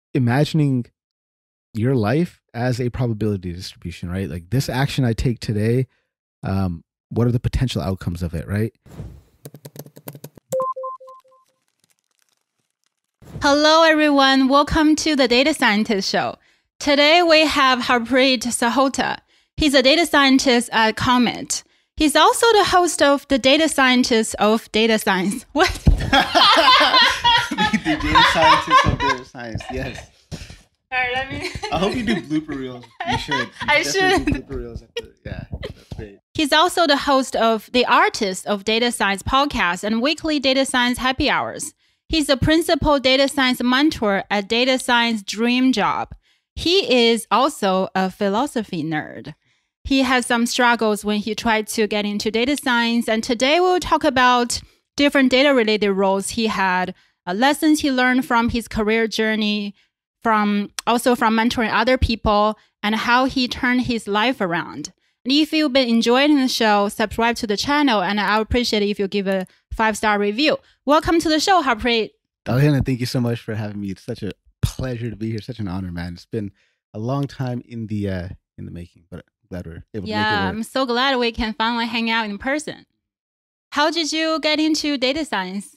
imagining your life as a probability distribution, right? Like this action I take today, what are the potential outcomes of it, right? Hello, everyone. Welcome to the Data Scientist Show. Today, we have Harpreet Sahota. He's a data scientist at Comet. He's also the host of the Data Scientist of Data Science. What? The data scientist of data science, yes. All right, let me... I hope you do blooper reels. You should. I should. Do blooper reels yeah, that's great. He's also the host of the Artist of Data Science podcast and weekly data science happy hours. He's a principal data science mentor at Data Science Dream Job. He is also a philosophy nerd. He has some struggles when he tried to get into data science, and today we'll talk about different data-related roles he had, lessons he learned from his career journey, also from mentoring other people, and how he turned his life around. And if you've been enjoying the show, subscribe to the channel, and I would appreciate it if you give a 5-star review. Welcome to the show, Harpreet. Diana, thank you so much for having me. It's such a pleasure to be here. Such an honor, man. It's been a long time in the making, but I'm glad we're able to make it work. I'm so glad we can finally hang out in person. How did you get into data science?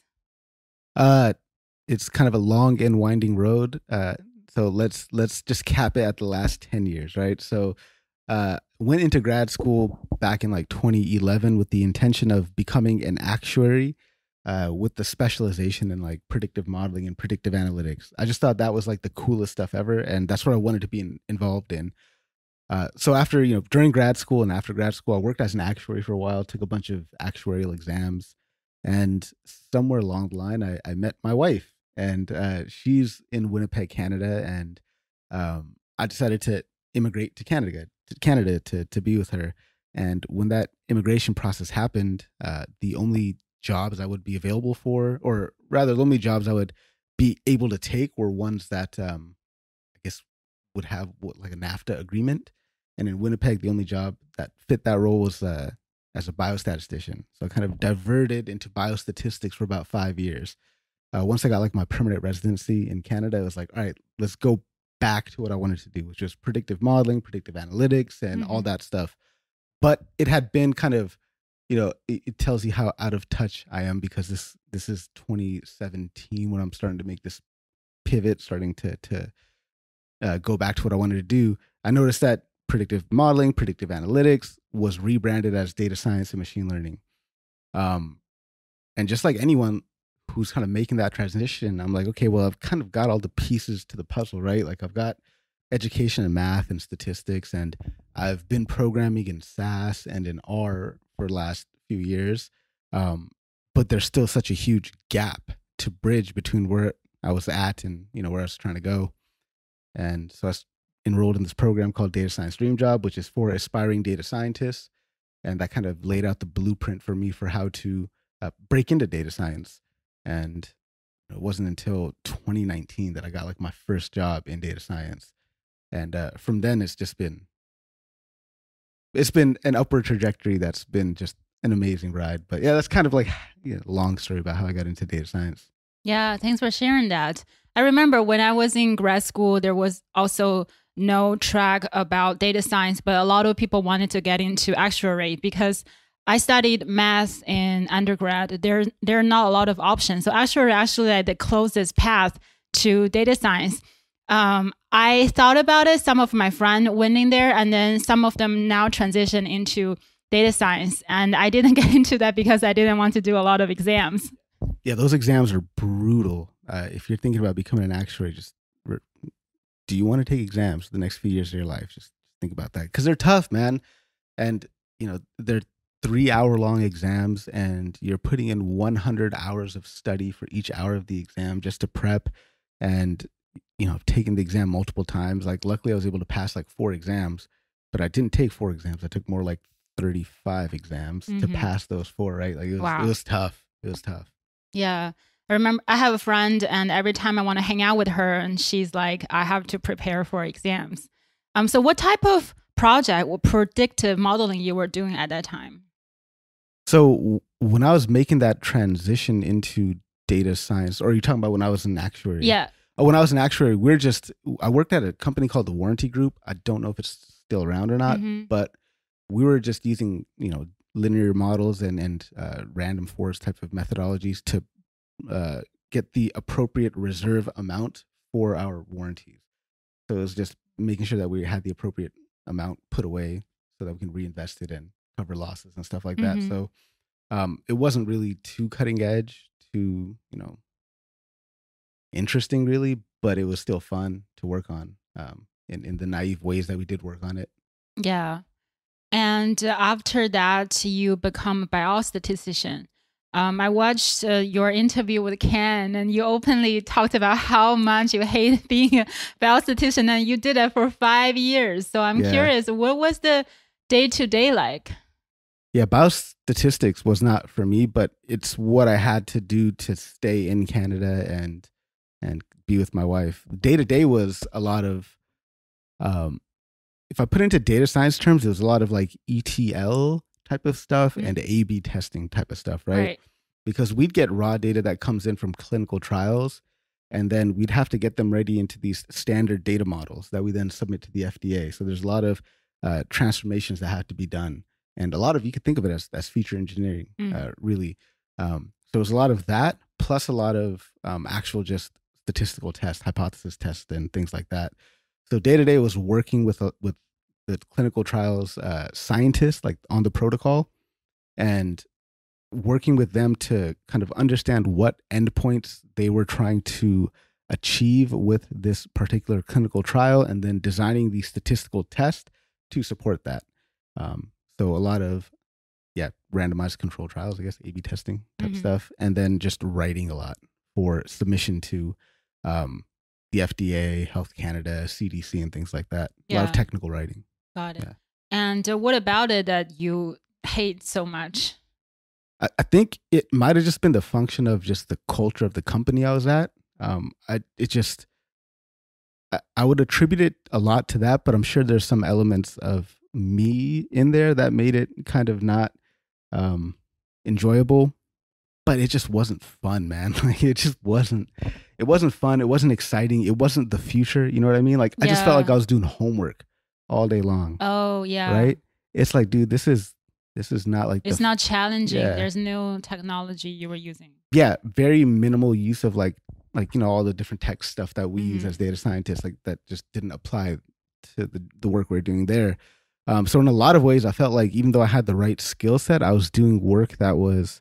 It's kind of a long and winding road. So let's just cap it at the last 10 years, right? So went into grad school back in like 2011 with the intention of becoming an actuary with the specialization in like predictive modeling and predictive analytics. I just thought that was like the coolest stuff ever. And that's what I wanted to be involved in. So after, during grad school and after grad school, I worked as an actuary for a while, took a bunch of actuarial exams. And somewhere along the line, I met my wife. And she's in Winnipeg, Canada. And I decided to immigrate to Canada to be with her. And when that immigration process happened, the only jobs I would be available for, or rather the only jobs I would be able to take were ones that I guess would have like a NAFTA agreement. And in Winnipeg, the only job that fit that role was as a biostatistician. So I kind of diverted into biostatistics for about 5 years. Once I got like my permanent residency in Canada, I was like, all right, let's go back to what I wanted to do, which was predictive modeling, predictive analytics, and all that stuff. But it had been kind of, it tells you how out of touch I am, because this is 2017 when I'm starting to make this pivot, starting to go back to what I wanted to do. I noticed that predictive modeling, predictive analytics was rebranded as data science and machine learning. And just like anyone who's kind of making that transition, I'm like, okay, well, I've kind of got all the pieces to the puzzle, right? Like I've got education in math and statistics, and I've been programming in SAS and in R for the last few years. But there's still such a huge gap to bridge between where I was at and, where I was trying to go. And so I enrolled in this program called Data Science Dream Job, which is for aspiring data scientists. And that kind of laid out the blueprint for me for how to break into data science. And it wasn't until 2019 that I got like my first job in data science. And from then, it's been an upward trajectory that's been just an amazing ride. But yeah, that's kind of like a long story about how I got into data science. Yeah, thanks for sharing that. I remember when I was in grad school, there was also no track about data science, but a lot of people wanted to get into actuary because I studied math in undergrad. There are not a lot of options. So actually like the closest path to data science. I thought about it. Some of my friends went in there, and then some of them now transition into data science. And I didn't get into that because I didn't want to do a lot of exams. Yeah, those exams are brutal. If you're thinking about becoming an actuary, do you want to take exams for the next few years of your life? Just think about that, because they're tough, man. And, they're 3-hour-long exams, and you're putting in 100 hours of study for each hour of the exam just to prep. And, I've taken the exam multiple times. Like, luckily I was able to pass like 4 exams, but I didn't take 4 exams. I took more like 35 exams to pass those 4, right? Like it was tough. It was tough. Yeah. I remember I have a friend, and every time I want to hang out with her, and she's like, I have to prepare for exams. So what type of project or predictive modeling you were doing at that time? So when I was making that transition into data science, or are you talking about when I was an actuary? Yeah. When I was an actuary, I worked at a company called the Warranty Group. I don't know if it's still around or not, but we were just using, linear models and random forest type of methodologies to get the appropriate reserve amount for our warranties. So it was just making sure that we had the appropriate amount put away so that we can reinvest it and cover losses and stuff like that. So it wasn't really too cutting edge, too, interesting really, but it was still fun to work on in the naive ways that we did work on it. Yeah. And after that, you become a biostatistician. I watched your interview with Ken, and you openly talked about how much you hate being a biostatistician, and you did it for 5 years. So I'm curious, what was the day-to-day like? Yeah, biostatistics was not for me, but it's what I had to do to stay in Canada and be with my wife. Day-to-day was a lot of, if I put it into data science terms, it was a lot of like ETL type of stuff and A/B testing type of stuff, right? Because we'd get raw data that comes in from clinical trials, and then we'd have to get them ready into these standard data models that we then submit to the FDA. So there's a lot of transformations that have to be done, and a lot of, you could think of it as feature engineering, really. So there's a lot of that, plus a lot of actual just statistical tests, hypothesis tests, and things like that. So day to day was working with the clinical trials scientists, like on the protocol, and working with them to kind of understand what endpoints they were trying to achieve with this particular clinical trial, and then designing the statistical test to support that. So a lot of, randomized control trials, I guess, A/B testing type stuff, and then just writing a lot for submission to the FDA, Health Canada, CDC, and things like that. A lot of technical writing. Got it. Yeah. And what about it that you hate so much? I think it might have just been the function of just the culture of the company I was at. I would attribute it a lot to that, but I'm sure there's some elements of me in there that made it kind of not enjoyable. But it just wasn't fun, man. Like it just wasn't. It wasn't fun. It wasn't exciting. It wasn't the future. You know what I mean? Like I just felt like I was doing homework all day long. Oh yeah. Right. It's like, dude, this is not like. It's not challenging. Yeah. There's no technology you were using. Yeah, very minimal use of like all the different tech stuff that we use as data scientists. Like that just didn't apply to the work we're doing there. So in a lot of ways, I felt like even though I had the right skill set, I was doing work that was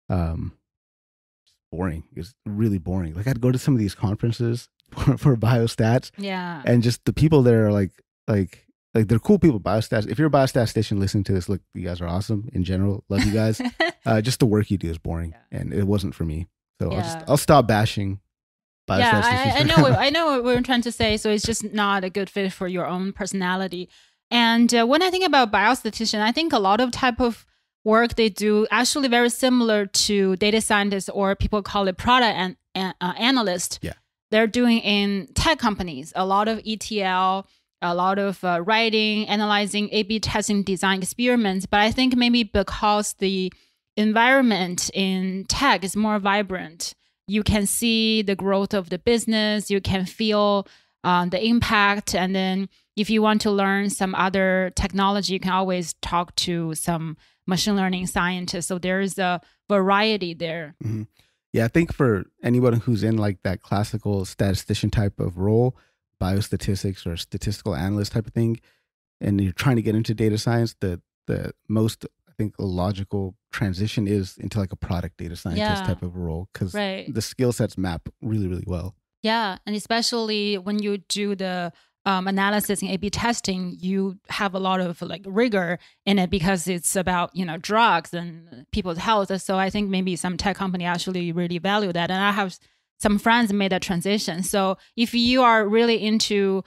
boring. It was really boring. Like I'd go to some of these conferences for biostats. Yeah. And just the people there are like they're cool people, biostats. If you're a biostatistician listening to this, look, you guys are awesome in general. Love you guys. Just the work you do is boring, and it wasn't for me. So I'll stop bashing biostatisticians. Yeah, I know what we're trying to say. So it's just not a good fit for your own personality. And when I think about biostatistician, I think a lot of type of work they do actually very similar to data scientists, or people call it product analyst. Yeah. They're doing in tech companies, a lot of ETL, a lot of writing, analyzing, A/B testing, design experiments. But I think maybe because the environment in tech is more vibrant, you can see the growth of the business, you can feel the impact. And then if you want to learn some other technology, you can always talk to some machine learning scientists. So there's a variety there. Mm-hmm. Yeah, I think for anyone who's in like that classical statistician type of role, biostatistics or statistical analyst type of thing, and you're trying to get into data science, the most, I think, logical transition is into like a product data scientist type of role, because the skill sets map really, really well. Yeah, and especially when you do the analysis and A/B testing, you have a lot of like rigor in it because it's about drugs and people's health. So I think maybe some tech company actually really value that, and I have some friends made that transition. So if you are really into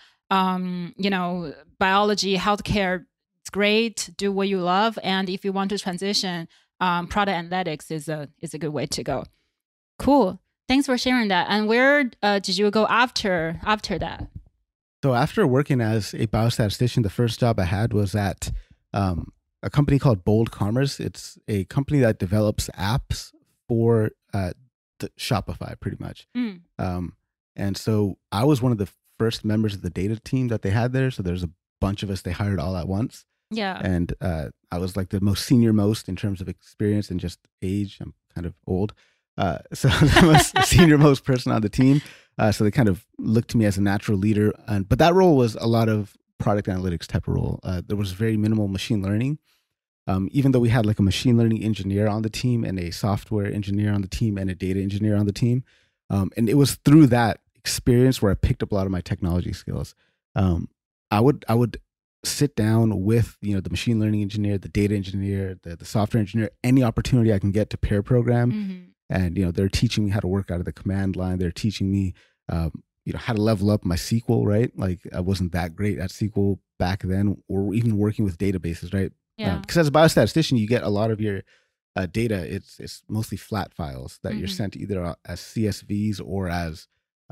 biology, healthcare, it's great. Do what you love, and if you want to transition, product analytics is a good way to go. Cool. Thanks for sharing that. And where did you go after that? So after working as a biostatistician, the first job I had was at a company called Bold Commerce. It's a company that develops apps for the Shopify, pretty much. And so I was one of the first members of the data team that they had there. So there's a bunch of us they hired all at once. Yeah. And I was like the most senior most in terms of experience and just age. I'm kind of old. So the most senior most person on the team. So they kind of looked to me as a natural leader. But that role was a lot of product analytics type of role. There was very minimal machine learning. Even though we had like a machine learning engineer on the team and a software engineer on the team and a data engineer on the team. And it was through that experience where I picked up a lot of my technology skills. I would sit down with, the machine learning engineer, the data engineer, the software engineer, any opportunity I can get to pair program. Mm-hmm. And, they're teaching me how to work out of the command line. They're teaching me, how to level up my SQL, right? Like I wasn't that great at SQL back then, or even working with databases, right? Yeah. Because as a biostatistician, you get a lot of your data. It's mostly flat files that you're Mhm. sent either as CSVs or as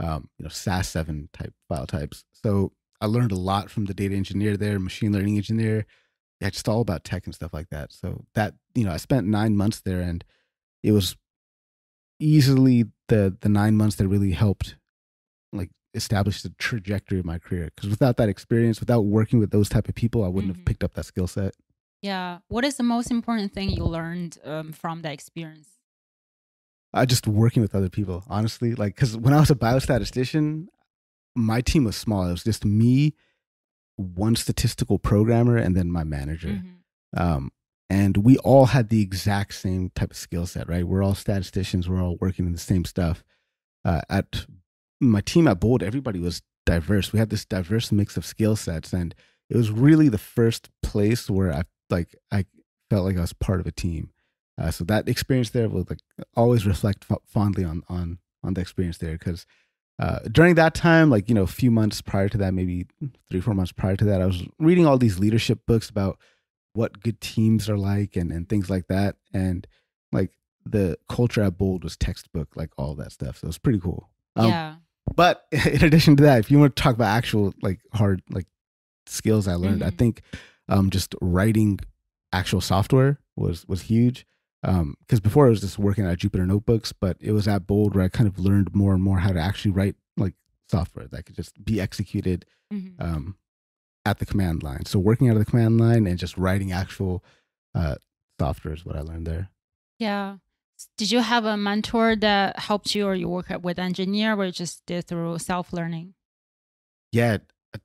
SAS7 type file types. So I learned a lot from the data engineer there, machine learning engineer. Yeah, just all about tech and stuff like that. So that I spent 9 months there, and it was easily the 9 months that really helped like establish the trajectory of my career. Because without that experience, without working with those type of people, I wouldn't have Mhm. picked up that skill set. Yeah. What is the most important thing you learned from that experience? Just working with other people, honestly. Like, because when I was a biostatistician, my team was small. It was just me, one statistical programmer, and then my manager. Mhm. And we all had the exact same type of skill set, right? We're all statisticians. We're all working in the same stuff. At my team at Bold, everybody was diverse. We had this diverse mix of skill sets, and it was really the first place where I felt like I was part of a team. So that experience there will like always reflect fondly on the experience there, because during that time, like a few months prior to that, maybe 3-4 months prior to that, I was reading all these leadership books about what good teams are like and things like that, and like the culture at Bold was textbook, like all that stuff. So it was pretty cool. Yeah. But in addition to that, if you want to talk about actual like hard like skills I learned, I Mhm. think just writing actual software was huge. Because before I was just working at Jupyter Notebooks, but it was at Bold where I kind of learned more and more how to actually write like software that could just be executed Mhm. at the command line. So working out of the command line and just writing actual uh, software is what I learned there. Yeah. Did you have a mentor that helped you, or you work with engineer, or you just did through self-learning? Yeah,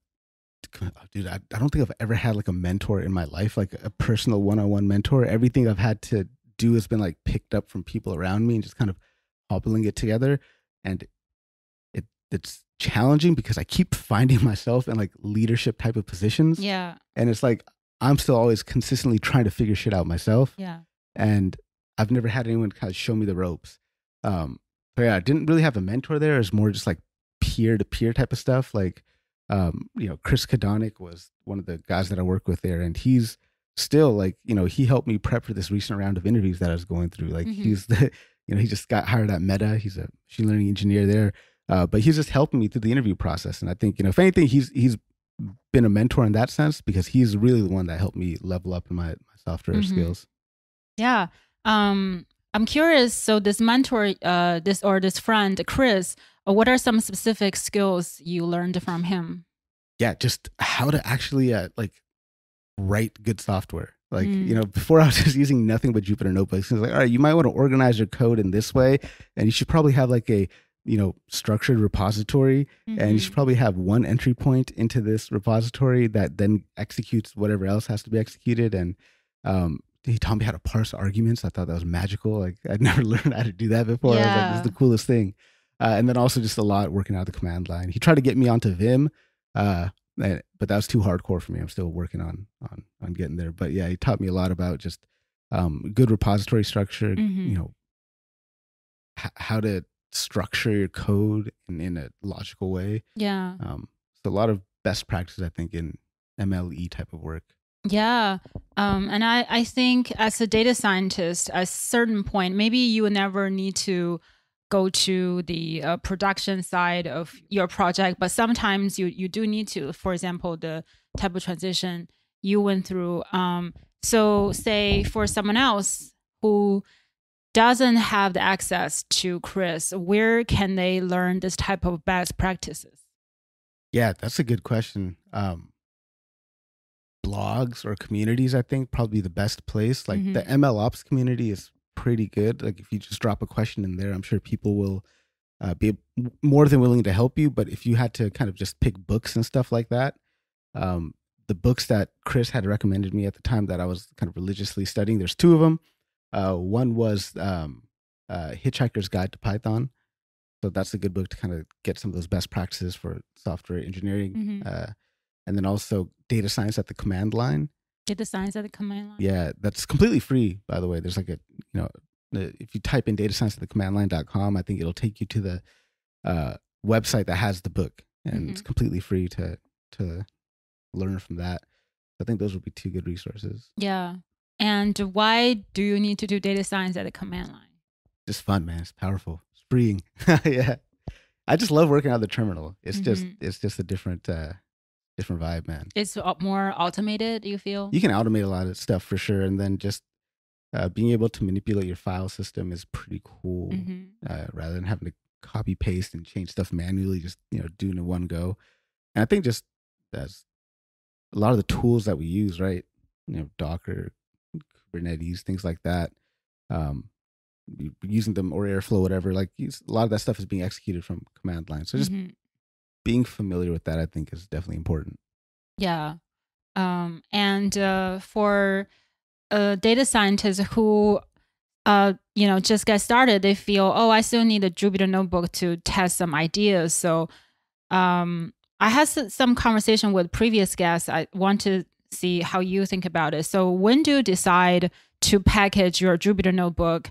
dude, I don't think I've ever had like a mentor in my life, like a personal one-on-one mentor. Everything I've had to do has been like picked up from people around me and just kind of hobbling it together. And it's challenging because I keep finding myself in like leadership type of positions. Yeah. And it's like I'm still always consistently trying to figure shit out myself. Yeah. And I've never had anyone kind of show me the ropes. But yeah, I didn't really have a mentor there. It was more just like peer to peer type of stuff. Like, Chris Kadonic was one of the guys that I work with there, and he's still like, he helped me prep for this recent round of interviews that I was going through. Like, Mhm. he's the, he just got hired at Meta. He's a machine learning engineer there, but he's just helping me through the interview process. And I think, if anything, he's been a mentor in that sense, because he's really the one that helped me level up in my software Mhm. skills. Yeah. I'm curious. So this mentor, this friend, Chris, what are some specific skills you learned from him? Yeah, just how to actually like write good software. Like, Mm. before I was just using nothing but Jupyter Notebooks. It's like, all right, you might want to organize your code in this way, and you should probably have like a, structured repository, and you should Mhm. probably have one entry point into this repository that then executes whatever else has to be executed. And he taught me how to parse arguments. I thought that was magical. Like, I'd never learned how to do that before. I was like, this is Yeah. the coolest thing. And then also just a lot working out of the command line. He tried to get me onto Vim. But that was too hardcore for me. I'm still working on getting there. But yeah, he taught me a lot about just good repository structure. Mhm. How to structure your code in a logical way. Yeah. So a lot of best practices, I think, in MLE type of work. Yeah. And I think as a data scientist, at a certain point, maybe you will never need to go to the production side of your project, but sometimes you do need to, for example, the type of transition you went through. So say for someone else who doesn't have the access to Chris, where can they learn this type of best practices? Yeah, that's a good question. Blogs or communities, I think, probably the best place. Like the ML Ops community is pretty good. Like if you just drop a question in there, I'm sure people will be more than willing to help you. But if you had to kind of just pick books and stuff like that, the books that Chris had recommended me at the time that I was kind of religiously studying, there's two of them. One was Hitchhiker's Guide to Python. So that's a good book to kind of get some of those best practices for software engineering. And then also Data Science at the Command Line. Data Science at the Command Line? Yeah, that's completely free, by the way. There's like if you type in Data Science at the commandline.com, I think it'll take you to the website that has the book. And it's completely free to learn from that. I think those would be two good resources. Yeah. And why do you need to do data science at the command line? Just fun, man. It's powerful. It's freeing. Yeah. I just love working on the terminal. It's just a different vibe, man. It's more automated, you feel? You can automate a lot of stuff for sure. And then just being able to manipulate your file system is pretty cool. Rather than having to copy paste and change stuff manually, just do it in one go. And I think just that's a lot of the tools that we use, right? Docker, Kubernetes, things like that. Using them or Airflow, whatever. Like a lot of that stuff is being executed from command line. So just being familiar with that, I think, is definitely important. Yeah. And for data scientists who just get started, they feel, I still need a Jupyter Notebook to test some ideas. So I had some conversation with previous guests. I want to see how you think about it. So when do you decide to package your Jupyter Notebook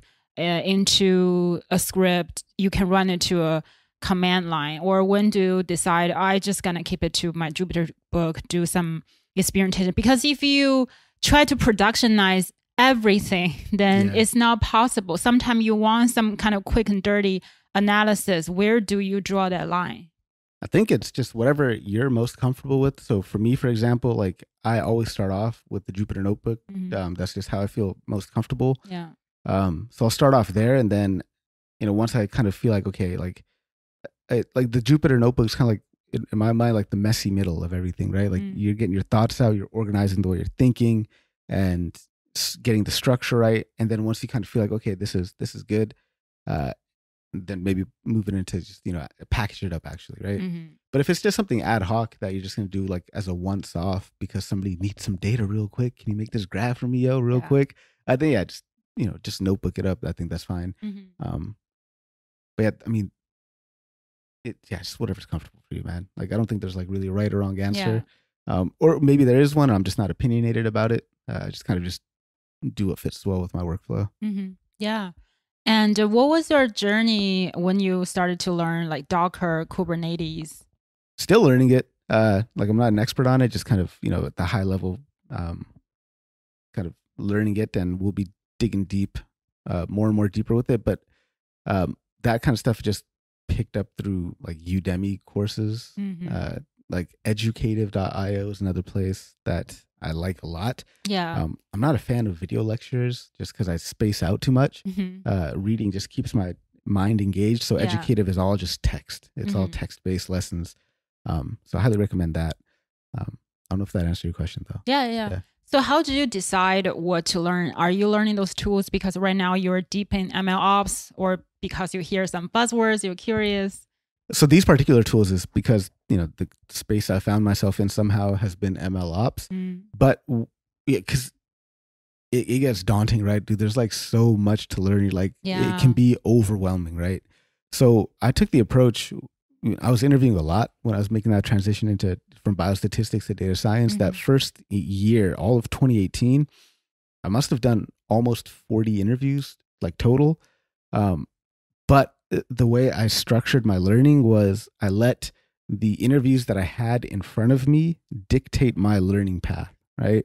into a script? You can run it to a command line. Or when do you decide, I just going to keep it to my Jupyter book, do some experimentation? Because if you try to productionize everything, then it's not possible. Sometimes you want some kind of quick and dirty analysis. Where do you draw that line? I think it's just whatever you're most comfortable with. So for me, for example, like I always start off with the Jupyter Notebook. That's just how I feel most comfortable. Yeah. So I'll start off there, and then once I kind of feel like okay, like the Jupyter Notebook is kind of like in my mind like the messy middle of everything, right? Like you're getting your thoughts out, you're organizing the way you're thinking, and getting the structure right. And then once you kind of feel like okay, this is good. Then maybe move it into just, package it up actually, right? But if it's just something ad hoc that you're just going to do like as a once off because somebody needs some data real quick, can you make this graph for me, real quick? I think, just notebook it up. I think that's fine. But yeah, I mean, just whatever's comfortable for you, man. Like, I don't think there's like really a right or wrong answer. Or maybe there is one. I'm just not opinionated about it. I just kind of just do what fits well with my workflow. Yeah. And what was your journey when you started to learn like Docker, Kubernetes? Still learning it. Like I'm not an expert on it, just kind of, at the high level, kind of learning it, and we'll be digging deep, more and more deeper with it. But that kind of stuff just picked up through like Udemy courses, like educative.io is another place that I like a lot. Yeah. I'm not a fan of video lectures just because I space out too much. Reading just keeps my mind engaged. So educative is all just text. It's all text-based lessons. So I highly recommend that. I don't know if that answered your question though. Yeah. So how did you decide what to learn? Are you learning those tools because right now you're deep in ML ops, or because you hear some buzzwords, you're curious? So these particular tools is because, the space I found myself in somehow has been ML ops. But because it gets daunting, right? Dude, there's like so much to learn. You're like, it can be overwhelming, right? So I took the approach, I was interviewing a lot when I was making that transition from biostatistics to data science. That first year, all of 2018, I must have done almost 40 interviews, like total. But the way I structured my learning was I let the interviews that I had in front of me dictate my learning path, right?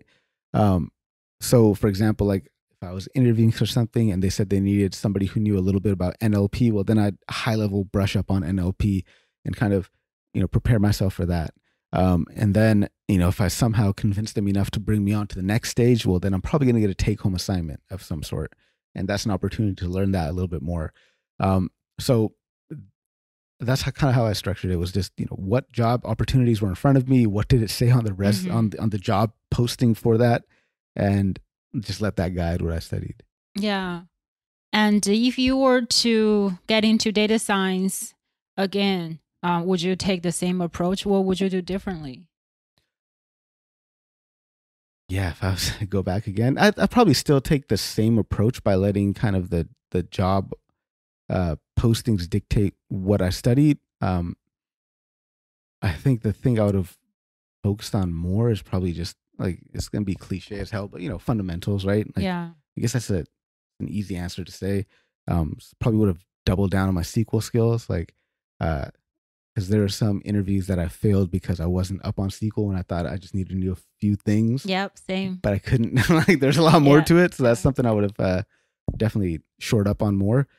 So for example, like if I was interviewing for something and they said they needed somebody who knew a little bit about NLP, well, then I'd high level brush up on NLP and kind of, prepare myself for that. And then, if I somehow convinced them enough to bring me on to the next stage, well, then I'm probably going to get a take home assignment of some sort. and that's an opportunity to learn that a little bit more. So that's kind of how I structured it. Was just, what job opportunities were in front of me, what did it say on the on the job posting for that, and just let that guide what I studied. Yeah. And if you were to get into data science again, would you take the same approach? What would you do differently? Yeah, if I was to go back again, I'd probably still take the same approach by letting kind of the job postings dictate what I studied. I think the thing I would have focused on more is probably just like, it's going to be cliche as hell, but fundamentals, right? Like, Yeah. I guess that's an easy answer to say. Probably would have doubled down on my SQL skills, like, because there are some interviews that I failed because I wasn't up on SQL and I thought I just needed to know a few things. Yep, same. But I couldn't. Like, there's a lot more to it, so that's something I would have definitely shored up on more.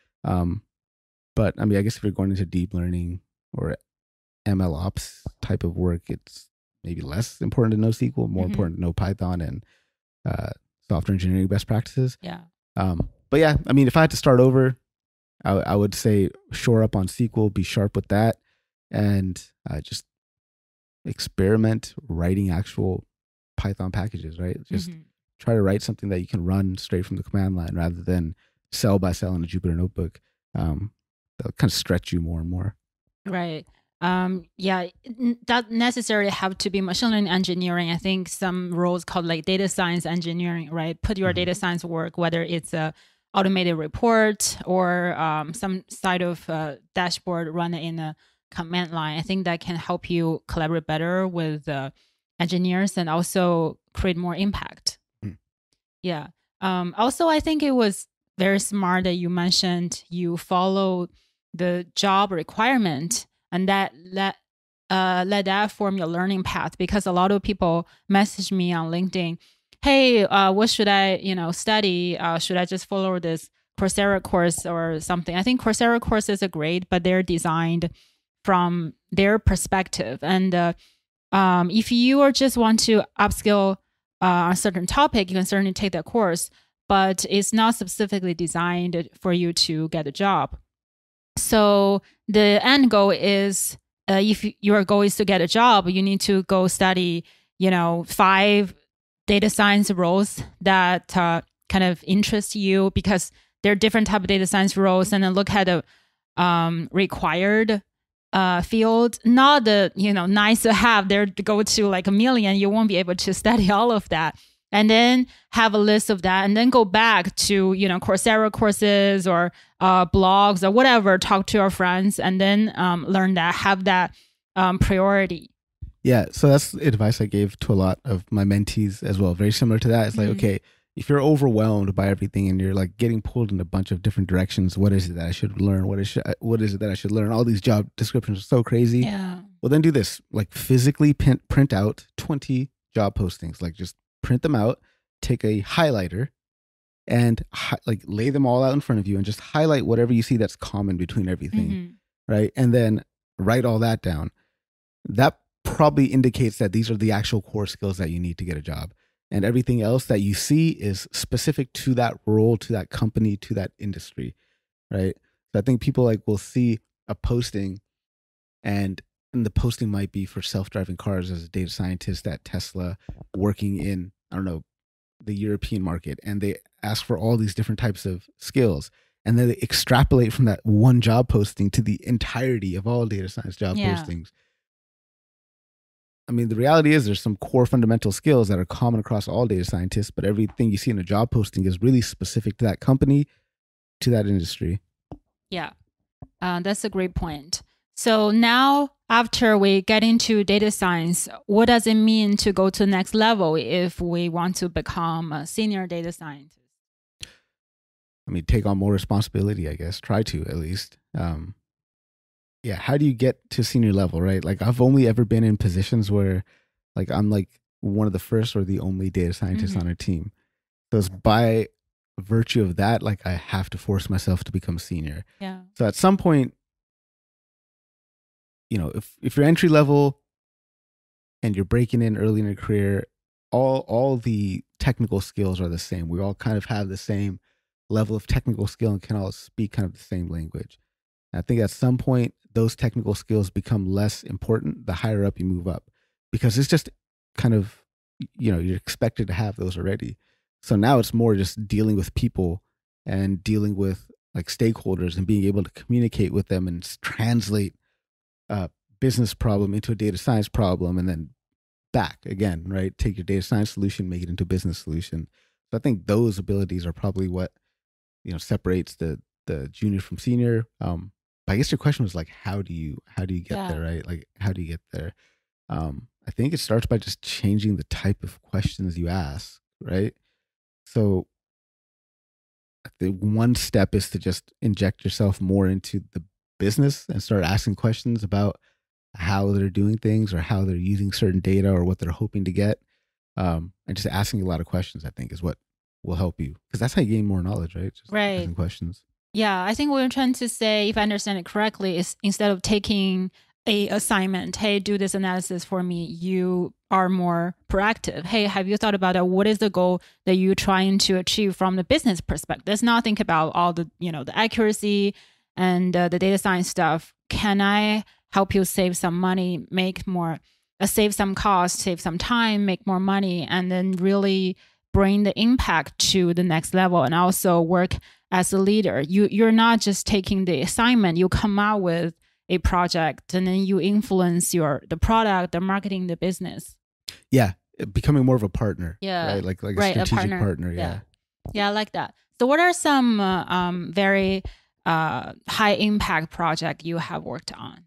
But I mean, I guess if you're going into deep learning or ML ops type of work, it's maybe less important to know SQL, more important to know Python and software engineering best practices. Yeah. But yeah, I mean, if I had to start over, I would say shore up on SQL, be sharp with that, and just experiment writing actual Python packages, right? Just try to write something that you can run straight from the command line rather than cell by cell in a Jupyter notebook. That'll kind of stretch you more and more. Right. Yeah, it doesn't necessarily have to be machine learning engineering. I think some roles called like data science engineering, right? Put your data science work, whether it's a automated report or some side of dashboard run in a command line. I think that can help you collaborate better with engineers and also create more impact. Yeah. Also, I think it was very smart that you mentioned you follow the job requirement and that let that form your learning path, because a lot of people message me on LinkedIn, hey, what should I, study? Should I just follow this Coursera course or something? I think Coursera courses are great, but they're designed from their perspective. And if you are just want to upskill on a certain topic, you can certainly take that course, but it's not specifically designed for you to get a job. So the end goal is, if your goal is to get a job, you need to go study, 5 data science roles that kind of interest you, because there are different type of data science roles, and then look at the required field, not the, nice to have. There to go to like a million, you won't be able to study all of that. And then have a list of that, and then go back to, Coursera courses or blogs or whatever, talk to your friends, and then learn that, have that priority. Yeah, so that's the advice I gave to a lot of my mentees as well. Very similar to that. It's like, okay, if you're overwhelmed by everything and you're like getting pulled in a bunch of different directions, what is it that I should learn? What is it that I should learn? All these job descriptions are so crazy. Yeah. Well, then do this. Like, physically print out 20 job postings. Like, just print them out, take a highlighter, and lay them all out in front of you and just highlight whatever you see that's common between everything, right? And then write all that down. That probably indicates that these are the actual core skills that you need to get a job. And everything else that you see is specific to that role, to that company, to that industry, right? So I think people will see a posting, and the posting might be for self-driving cars as a data scientist at Tesla, working in, I don't know, the European market, and they ask for all these different types of skills, and then they extrapolate from that one job posting to the entirety of all data science job postings. I mean, the reality is there's some core fundamental skills that are common across all data scientists, but everything you see in a job posting is really specific to that company, to that industry. Yeah, that's a great point. So now, after we get into data science, what does it mean to go to the next level if we want to become a senior data scientist? I mean, take on more responsibility, I guess. Try to, at least. Yeah, how do you get to senior level, right? Like, I've only ever been in positions where like I'm like one of the first or the only data scientists on a team. So it's by virtue of that, like, I have to force myself to become senior. Yeah. So at some point, if you're entry level and you're breaking in early in your career, all the technical skills are the same. We all kind of have the same level of technical skill and can all speak kind of the same language. And I think at some point those technical skills become less important the higher up you move up, because it's just kind of, you're expected to have those already. So now it's more just dealing with people and dealing with like stakeholders and being able to communicate with them and translate a business problem into a data science problem, and then back again, right? Take your data science solution, make it into a business solution. So I think those abilities are probably what, separates the junior from senior. But I guess your question was like, how do you get there, right? Like, how do you get there? I think it starts by just changing the type of questions you ask, right? So I think one step is to just inject yourself more into the business and start asking questions about how they're doing things or how they're using certain data or what they're hoping to get. And just asking a lot of questions, I think, is what will help you, because that's how you gain more knowledge, right? Just asking questions. Yeah, I think what we're trying to say, if I understand it correctly, is instead of taking a assignment, hey, do this analysis for me, you are more proactive. Hey, have you thought about what is the goal that you're trying to achieve from the business perspective? Let's not think about all the, the accuracy and the data science stuff. Can I help you save some money, save some cost, save some time, make more money, and then really bring the impact to the next level, and also work as a leader. You're not just taking the assignment, you come out with a project and then you influence the product, the marketing, the business. Yeah. Becoming more of a partner. Yeah. Right? Like a strategic partner. Yeah. Yeah, I like that. So what are some very high impact project you have worked on?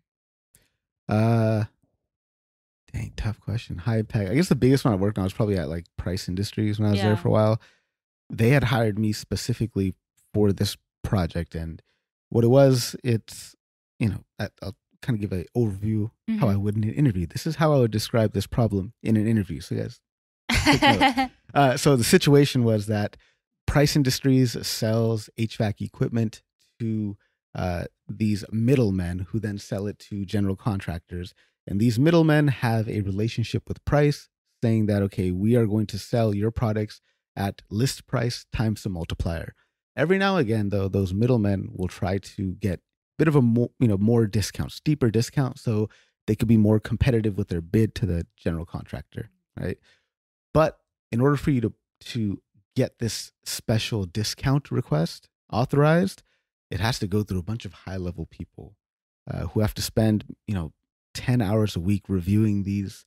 Dang, tough question. High impact. I guess the biggest one I worked on was probably at like Price Industries when I was there for a while. They had hired me specifically for this project, and what it was, it's, I'll kind of give an overview how I would in an interview. This is how I would describe this problem in an interview. So guys, take note. So the situation was that Price Industries sells HVAC equipment to these middlemen who then sell it to general contractors. And these middlemen have a relationship with Price, saying that, okay, we are going to sell your products at list price times the multiplier. Every now and again, though, those middlemen will try to get a bit of a more discount, steeper discount, so they could be more competitive with their bid to the general contractor, right? But in order for you to get this special discount request authorized, it has to go through a bunch of high-level people who have to spend, 10 hours a week reviewing these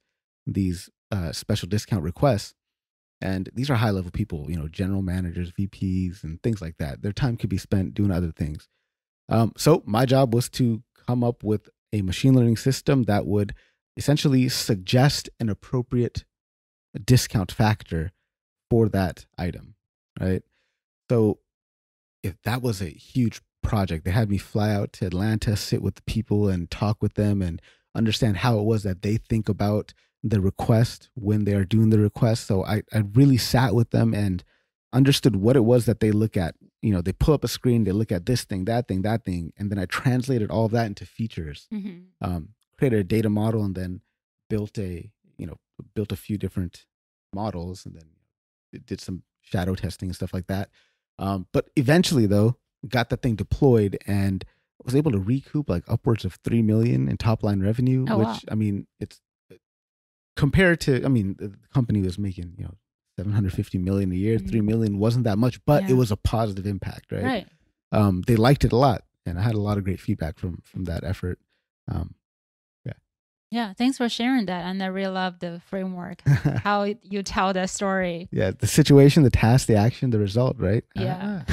special discount requests. And these are high-level people, general managers, VPs, and things like that. Their time could be spent doing other things. So my job was to come up with a machine learning system that would essentially suggest an appropriate discount factor for that item, right? So if that was a huge project, they had me fly out to Atlanta, sit with the people and talk with them and understand how it was that they think about the request when they are doing the request. So I really sat with them and understood what it was that they look at. They pull up a screen, they look at this thing, that thing, and then I translated all of that into features, created a data model, and then built a few different models, and then did some shadow testing and stuff like that. But eventually, though, got that thing deployed and was able to recoup like upwards of $3 million in top line revenue, which wow. I mean, it's compared to, the company was making, $750 million a year. $3 million wasn't that much, but it was a positive impact, right? They liked it a lot, and I had a lot of great feedback from that effort. Yeah, thanks for sharing that. And I really love the framework, how you tell that story. Yeah, the situation, the task, the action, the result, right? Yeah.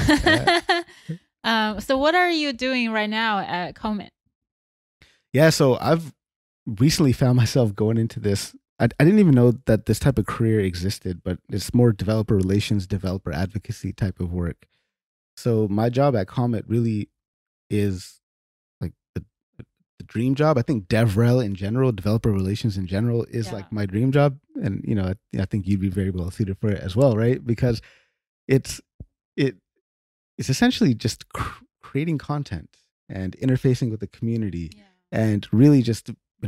So what are you doing right now at Comet? Yeah, so I've recently found myself going into this. I didn't even know that this type of career existed, but it's more developer relations, developer advocacy type of work. So my job at Comet really is like the dream job. I think DevRel in general, developer relations in general, is like my dream job. And, I think you'd be very well suited for it as well, right? Because it's essentially just creating content and interfacing with the community and really just,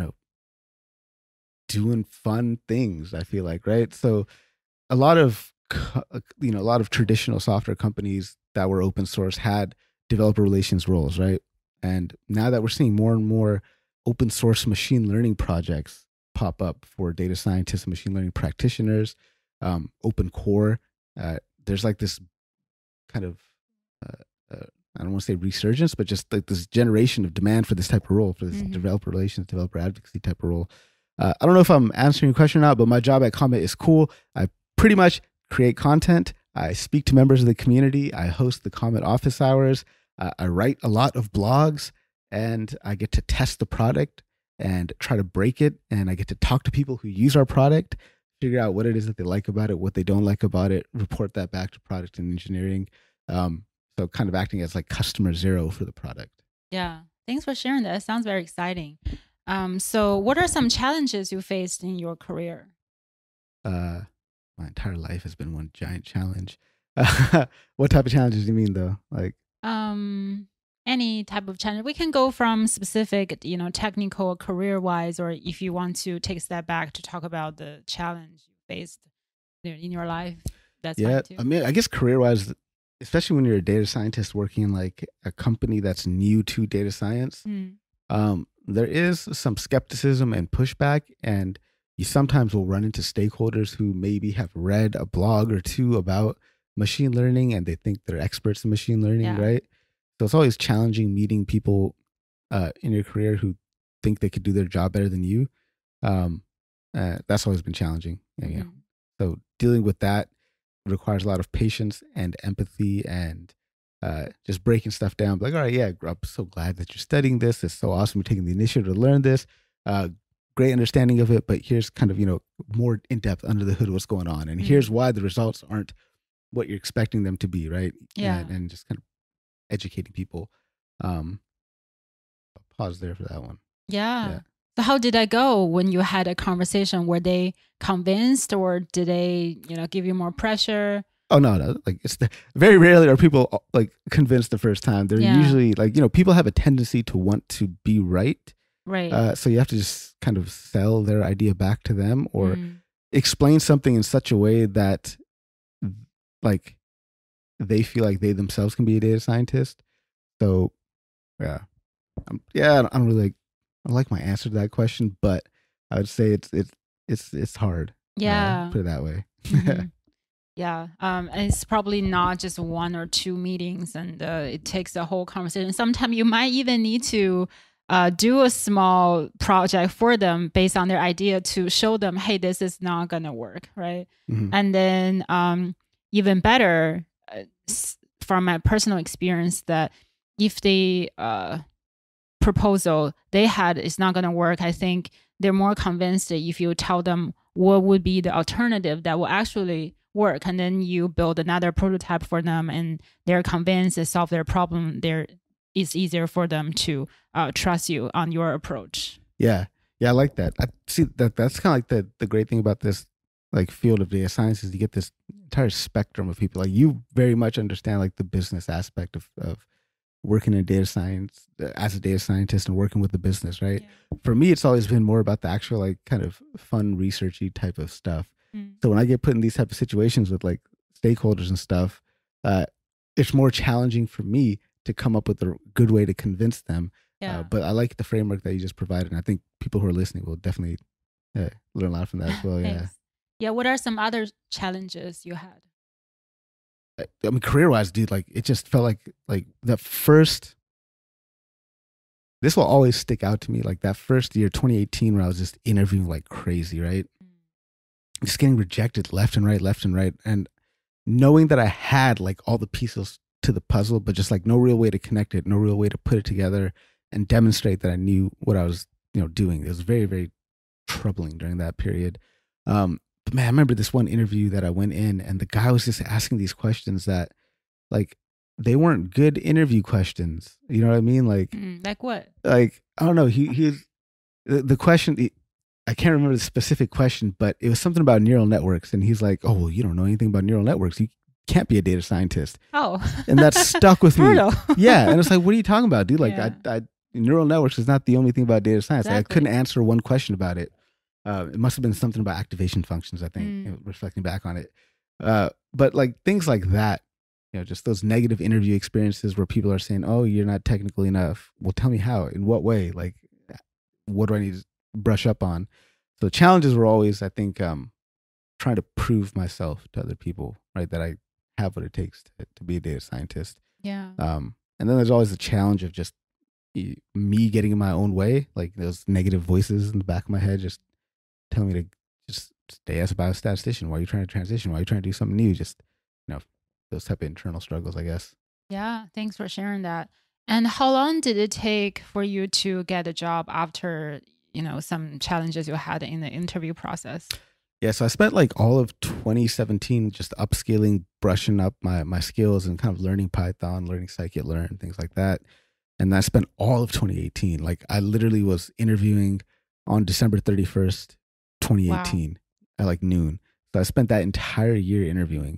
doing fun things, I feel like, right? So a lot of traditional software companies, that were open source had developer relations roles, right? And now that we're seeing more and more open source machine learning projects pop up for data scientists and machine learning practitioners, open core, there's like this kind of, I don't want to say resurgence, but just like this generation of demand for this type of role, for this developer relations, developer advocacy type of role. I don't know if I'm answering your question or not, but my job at Comet is cool. I pretty much create content. I speak to members of the community. I host the Comet office hours. I write a lot of blogs, and I get to test the product and try to break it. And I get to talk to people who use our product, figure out what it is that they like about it, what they don't like about it, report that back to product and engineering. So kind of acting as like customer zero for the product. Yeah. Thanks for sharing that. It sounds very exciting. So what are some challenges you faced in your career? My entire life has been one giant challenge. What type of challenges do you mean though? Like, any type of challenge. We can go from specific, technical career wise, or if you want to take a step back to talk about the challenge you faced in your life, that's fine too. I mean, I guess career wise, especially when you're a data scientist working in like a company that's new to data science, there is some skepticism and pushback, and you sometimes will run into stakeholders who maybe have read a blog or two about machine learning and they think they're experts in machine learning, right? So it's always challenging meeting people in your career who think they could do their job better than you. That's always been challenging. Yeah. So dealing with that requires a lot of patience and empathy and just breaking stuff down. Like, all right, yeah, I'm so glad that you're studying this. It's so awesome you're taking the initiative to learn this. Great understanding of it, but here's kind of, more in-depth under the hood what's going on. And here's why the results aren't what you're expecting them to be, right? Yeah. And just kind of educating people. I'll pause there for that one. Yeah. So how did that go when you had a conversation? Were they convinced, or did they, give you more pressure? Oh, no. Like, very rarely are people like convinced the first time. They're usually like, people have a tendency to want to be right. Right. So you have to just kind of sell their idea back to them or explain something in such a way that like they feel like they themselves can be a data scientist. So I don't really like my answer to that question, but I would say it's hard. Yeah. Put it that way. Yeah. And it's probably not just one or two meetings, and it takes a whole conversation. Sometimes you might even need to do a small project for them based on their idea to show them, hey, this is not going to work, right? And then even better, from my personal experience, that if the proposal they had is not going to work, I think they're more convinced that if you tell them what would be the alternative that will actually work, and then you build another prototype for them and they're convinced to solve their problem, it's easier for them to trust you on your approach. Yeah, I like that. I see that's kind of like the great thing about this like field of data science is you get this entire spectrum of people. Like, you very much understand like the business aspect of working in data science as a data scientist and working with the business, right? Yeah. For me, it's always been more about the actual like kind of fun researchy type of stuff. So when I get put in these type of situations with like stakeholders and stuff, it's more challenging for me to come up with a good way to convince them. But I like the framework that you just provided, and I think people who are listening will definitely learn a lot from that as well. Yeah. What are some other challenges you had? I mean, career-wise, dude, like it just felt like the first. This will always stick out to me. Like that first year, 2018, where I was just interviewing like crazy, right? Just getting rejected left and right, and knowing that I had like all the pieces to the puzzle, but just like no real way to connect it, no real way to put it together and demonstrate that I knew what I was, doing. It was very, very troubling during that period. But man, I remember this one interview that I went in, and the guy was just asking these questions that, like, they weren't good interview questions. You know what I mean? Like what? Like, I don't know. The question. I can't remember the specific question, but it was something about neural networks, and he's like, "Oh, well, you don't know anything about neural networks. You can't be a data scientist." Oh, and that stuck with me. Brutal. Yeah, and it's like, what are you talking about, dude? Like, neural networks is not the only thing about data science. Exactly. Like, I couldn't answer one question about it. It must have been something about activation functions, I think, reflecting back on it. But like things like that, just those negative interview experiences where people are saying, "Oh, you're not technical enough." Well, tell me how, in what way, like, what do I need to brush up on? So challenges were always, I think, trying to prove myself to other people, right, that I have what it takes to be a data scientist. Yeah. And then there's always the challenge of just me getting in my own way, like those negative voices in the back of my head just telling me to just stay as a biostatistician. Why are you trying to transition? Why are you trying to do something new? Just, those type of internal struggles, I guess. Yeah. Thanks for sharing that. And how long did it take for you to get a job after, some challenges you had in the interview process? Yeah, so I spent like all of 2017 just upskilling, brushing up my skills and kind of learning Python, learning scikit-learn, things like that. And I spent all of 2018. Like I literally was interviewing on December 31st, 2018 at like noon. So I spent that entire year interviewing.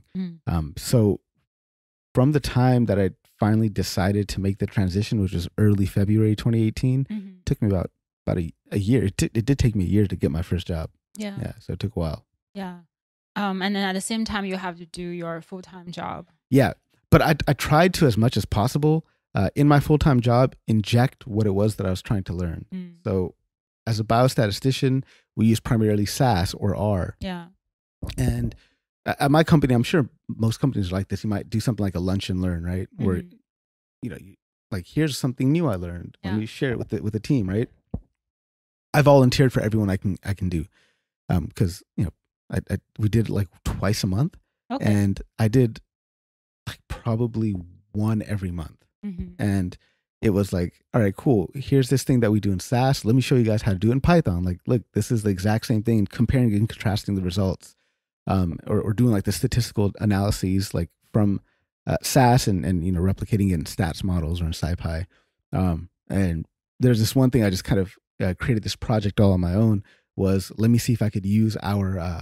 So from the time that I finally decided to make the transition, which was early February 2018, it took me about a year. It did take me a year to get my first job. Yeah. So it took a while. Yeah. And then at the same time, you have to do your full-time job. Yeah. But I tried to, as much as possible, in my full-time job, inject what it was that I was trying to learn. So as a biostatistician, we use primarily SAS or R. Yeah. And at my company, I'm sure most companies are like this. You might do something like a lunch and learn, right? Where, like, here's something new I learned. Let me share it with the team, right? I volunteered for everyone I can do. Because we did it like twice a month, and I did like probably one every month, and it was like, all right, cool. Here's this thing that we do in SAS. Let me show you guys how to do it in Python. Like, look, this is the exact same thing. Comparing and contrasting the results, or doing like the statistical analyses, like from SAS and replicating it in stats models or in SciPy. And there's this one thing I just kind of created this project all on my own. Was let me see if I could use our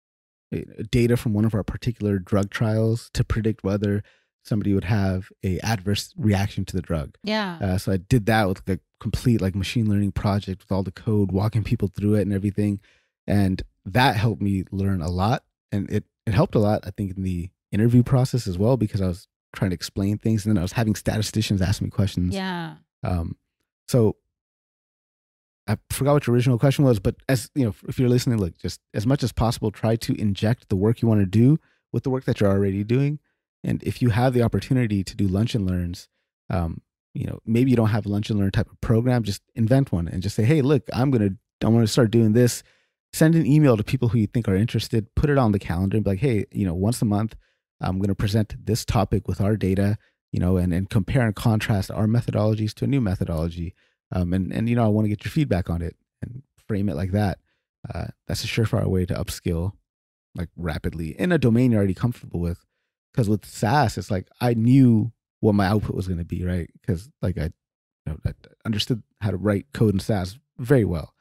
data from one of our particular drug trials to predict whether somebody would have a adverse reaction to the drug. Yeah. So I did that with the complete like machine learning project with all the code, walking people through it and everything. And that helped me learn a lot. And it helped a lot, I think, in the interview process as well, because I was trying to explain things and then I was having statisticians ask me questions. Yeah. So I forgot what your original question was, but as if you're listening, look, just as much as possible, try to inject the work you want to do with the work that you're already doing. And if you have the opportunity to do lunch and learns, maybe you don't have a lunch and learn type of program, just invent one and just say, hey, look, I want to start doing this. Send an email to people who you think are interested, put it on the calendar and be like, hey, once a month, I'm going to present this topic with our data, and compare and contrast our methodologies to a new methodology. And I want to get your feedback on it and frame it like that. That's a surefire way to upskill like rapidly in a domain you're already comfortable with. Because with SAS, it's like I knew what my output was going to be, right? Because like I understood how to write code in SAS very well.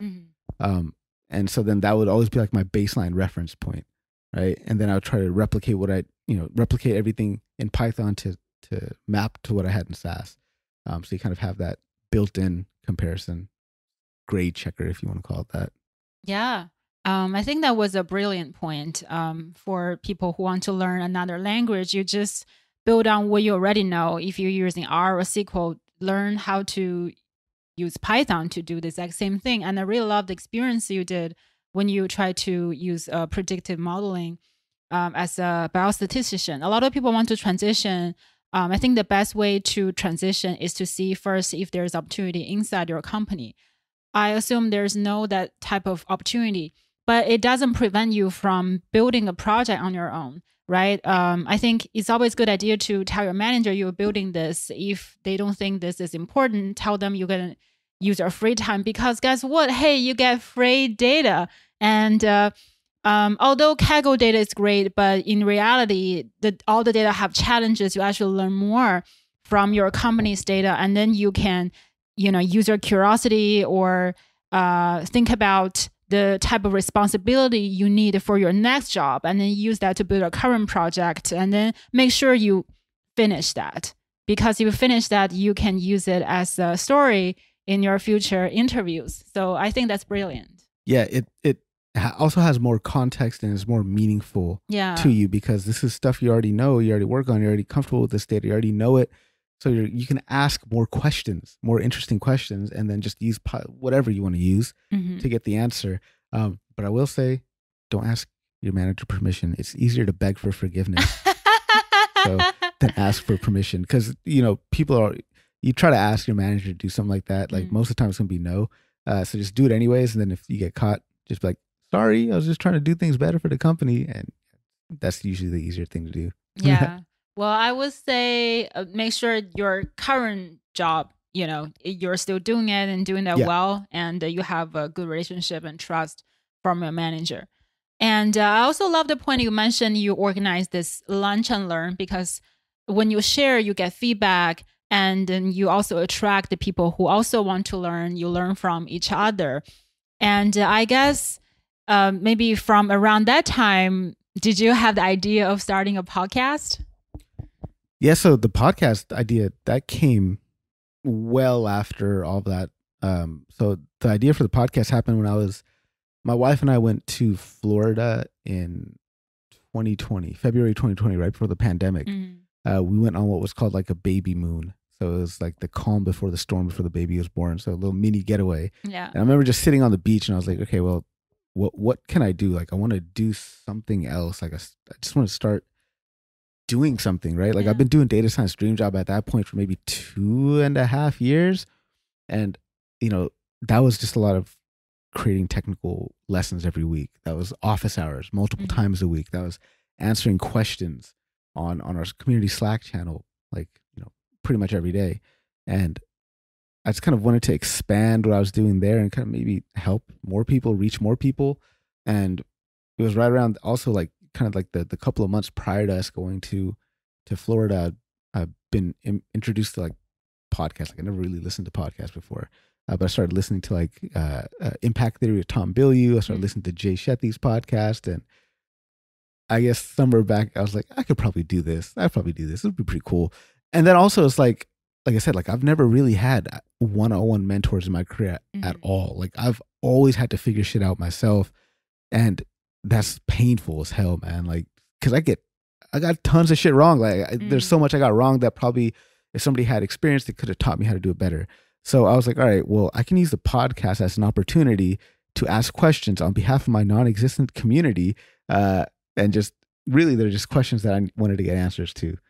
And so then that would always be like my baseline reference point, right? And then I would try to replicate replicate everything in Python to map to what I had in SAS. So you kind of have that built-in comparison grade checker, if you want to call it that. Yeah. I think that was a brilliant point. For people who want to learn another language, you just build on what you already know. If you're using R or SQL, learn how to use Python to do the exact same thing. And I really love the experience you did when you try to use predictive modeling as a biostatistician. A lot of people want to transition. I think the best way to transition is to see first if there's opportunity inside your company. I assume there's no that type of opportunity, but it doesn't prevent you from building a project on your own, right? I think it's always a good idea to tell your manager you're building this. If they don't think this is important, tell them you're going to use your free time, because guess what? Hey, you get free data. And although Kaggle data is great, but in reality, all the data have challenges. You actually learn more from your company's data, and then you can, use your curiosity or think about the type of responsibility you need for your next job, and then use that to build a current project, and then make sure you finish that. Because if you finish that, you can use it as a story in your future interviews. So I think that's brilliant. Yeah, also has more context and is more meaningful Yeah. to you, because this is stuff you already know, you already work on, you're already comfortable with this data, you already know it. So you can ask more questions, more interesting questions, and then just use whatever you want to use Mhm. to get the answer. But I will say, don't ask your manager permission. It's easier to beg for forgiveness so than ask for permission, because you try to ask your manager to do something like that. Like most of the time, it's gonna be no. So just do it anyways, and then if you get caught, just be like, sorry, I was just trying to do things better for the company, and that's usually the easier thing to do. Yeah. Well, I would say make sure your current job, you're still doing it and doing that Yeah. well, and you have a good relationship and trust from your manager. And I also love the point you mentioned you organize this lunch and learn, because when you share, you get feedback, and then you also attract the people who also want to learn. You learn from each other. And I guess maybe from around that time, did you have the idea of starting a podcast? Yeah, so the podcast idea, that came well after all that. So the idea for the podcast happened when my wife and I went to Florida in 2020, February 2020, right before the pandemic. We went on what was called like a baby moon. So it was like the calm before the storm, before the baby was born. So a little mini getaway. Yeah. And I remember just sitting on the beach and I was like, okay, well, what can I do? Like, I want to do something else. Like, I just want to start doing something, right? Like, Yeah. I've been doing Data Science Dream Job at that point for maybe 2.5 years. And, that was just a lot of creating technical lessons every week. That was office hours, multiple times a week. That was answering questions on our community Slack channel, like, pretty much every day. And I just kind of wanted to expand what I was doing there and kind of maybe help more people, reach more people. And it was right around also like kind of like the couple of months prior to us going to Florida, I've been introduced to like podcasts. Like, I never really listened to podcasts before, but I started listening to like Impact Theory with Tom Bilyeu. I started listening to Jay Shetty's podcast, and I guess somewhere back I was like, I could probably do this. I'd probably do this. It would be pretty cool. And then also it's like I said, like, I've never really had one-on-one mentors in my career at all. Like, I've always had to figure shit out myself, and that's painful as hell, man. Like, because I got tons of shit wrong. Like, there's so much I got wrong that probably if somebody had experience, they could have taught me how to do it better. So I was like, all right, well, I can use the podcast as an opportunity to ask questions on behalf of my non-existent community, and just really, they're just questions that I wanted to get answers to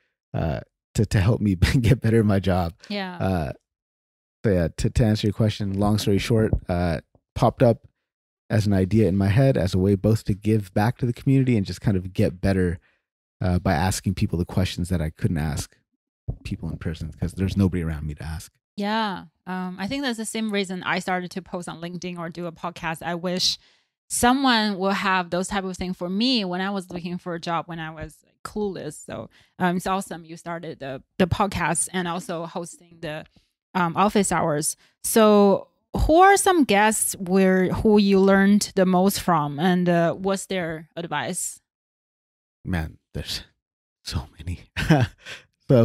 help me get better at my job. Yeah. So yeah, to answer your question, long story short, popped up as an idea in my head as a way both to give back to the community and just kind of get better by asking people the questions that I couldn't ask people in person because there's nobody around me to ask. Yeah. I think that's the same reason I started to post on LinkedIn or do a podcast. I wish someone will have those type of things for me when I was looking for a job, when I was clueless. So it's awesome you started the podcast and also hosting the office hours. So who are some guests who you learned the most from, and what's their advice? Man, there's so many. So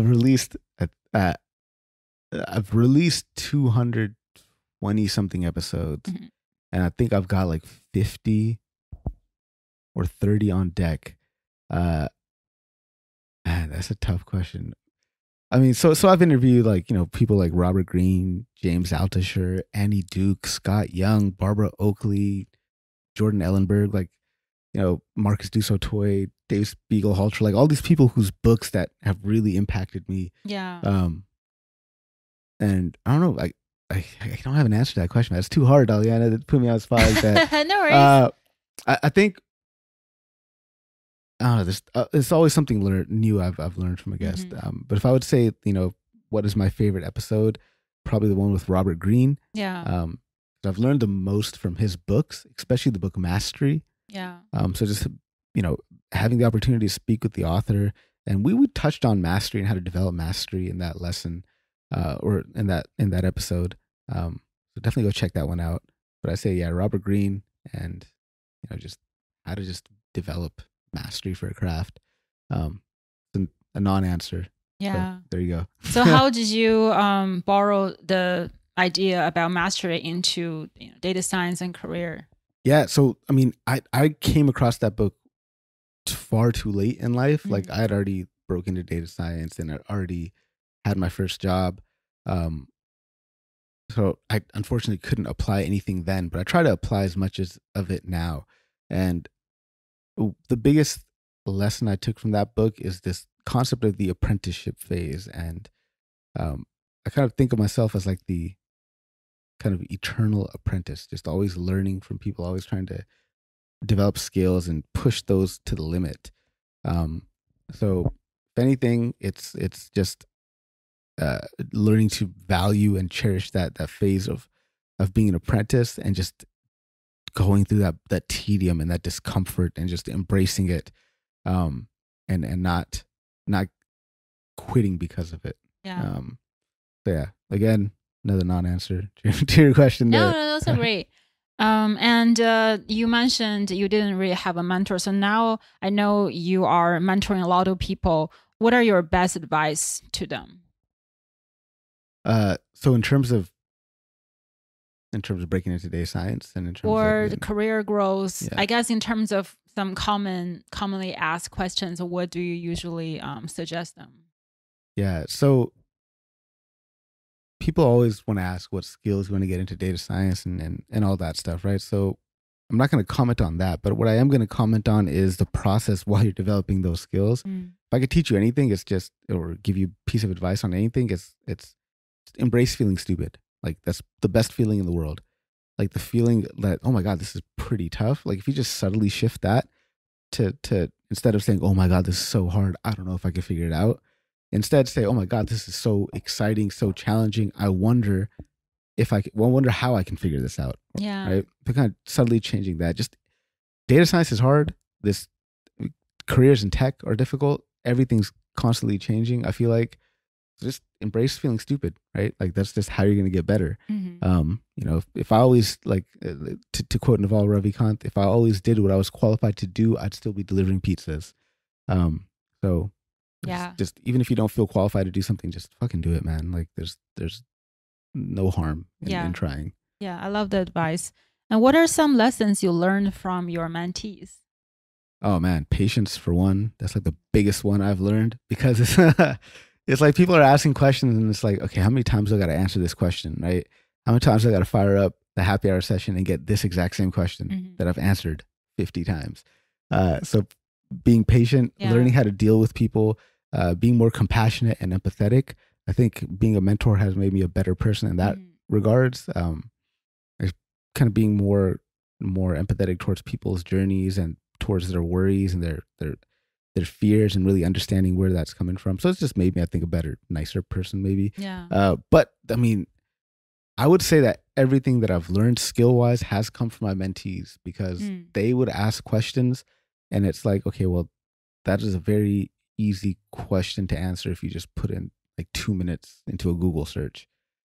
I've released 220 something episodes, and I think I've got like 50 or 30 on deck. Man, that's a tough question. I mean, so I've interviewed like, people like Robert Greene, James Altucher, Annie Duke, Scott Young, Barbara Oakley, Jordan Ellenberg, like, Marcus Dusotoy, Dave Spiegel-Halter, like all these people whose books that have really impacted me. Yeah. And I don't know, I don't have an answer to that question. That's too hard, Daliana, to put me on the spot like that. No worries. I think, I don't know, there's always something new I've learned from a guest. But if I would say, what is my favorite episode, probably the one with Robert Greene. Yeah. I've learned the most from his books, especially the book Mastery. Yeah. So just, having the opportunity to speak with the author, and we touched on mastery and how to develop mastery in that lesson, or in that episode. So definitely go check that one out. But I say, yeah, Robert Greene, and just how to just develop mastery for a craft. A non-answer. Yeah. So there you go. So how did you borrow the idea about mastery into data science and career? Yeah. So, I mean, I came across that book far too late in life. Like Mm. I had already broken into data science and I already had my first job. Um, so I unfortunately couldn't apply anything then, but I try to apply as much as of it now. And the biggest lesson I took from that book is this concept of the apprenticeship phase. And I kind of think of myself as like the kind of eternal apprentice, just always learning from people, always trying to develop skills and push those to the limit. Um, so if anything, it's just learning to value and cherish that phase of being an apprentice and just going through that tedium and that discomfort and just embracing it, and not quitting because of it. Yeah. So yeah, again, another non-answer to your question No, there. those are great. And you mentioned you didn't really have a mentor. So now I know you are mentoring a lot of people. What are your best advice to them? So in terms of breaking into data science and in terms Or of the career growth, Yeah. I guess in terms of some commonly asked questions, what do you usually suggest them? Yeah. So people always want to ask what skills you want to get into data science and all that stuff, right? So I'm not going to comment on that, but what I am going to comment on is the process while you're developing those skills. Mm. If I could teach you anything, it's just, or give you a piece of advice on anything, it's embrace feeling stupid. Like that's the best feeling in the world. Like the feeling that, oh my God, this is pretty tough. Like if you just subtly shift that to instead of saying, oh my God, this is so hard, I don't know if I can figure it out. Instead say, oh my God, this is so exciting, so challenging. I wonder how I can figure this out. Yeah. Right. But kind of subtly changing that. Just data science is hard. This careers in tech are difficult. Everything's constantly changing. I feel like just embrace feeling stupid, right? Like that's just how you're going to get better. Mm-hmm. If I always like to quote Naval Ravikant, if I always did what I was qualified to do, I'd still be delivering pizzas. So Yeah. just even if you don't feel qualified to do something, just fucking do it, man. Like there's no harm in trying. Yeah, I love the advice. And what are some lessons you learned from your mentees? Oh man, patience for one. That's like the biggest one I've learned because it's like people are asking questions and it's like, okay, how many times do I got to answer this question, right? How many times do I got to fire up the happy hour session and get this exact same question that I've answered 50 times? So being patient, learning how to deal with people, being more compassionate and empathetic. I think being a mentor has made me a better person in that regards. Kind of being more empathetic towards people's journeys and towards their worries and their fears and really understanding where that's coming from. So it's just made me, I think, a better, nicer person maybe. Yeah. But I mean, I would say that everything that I've learned skill wise has come from my mentees because they would ask questions and it's like, okay, well, that is a very easy question to answer if you just put in like 2 minutes into a Google search.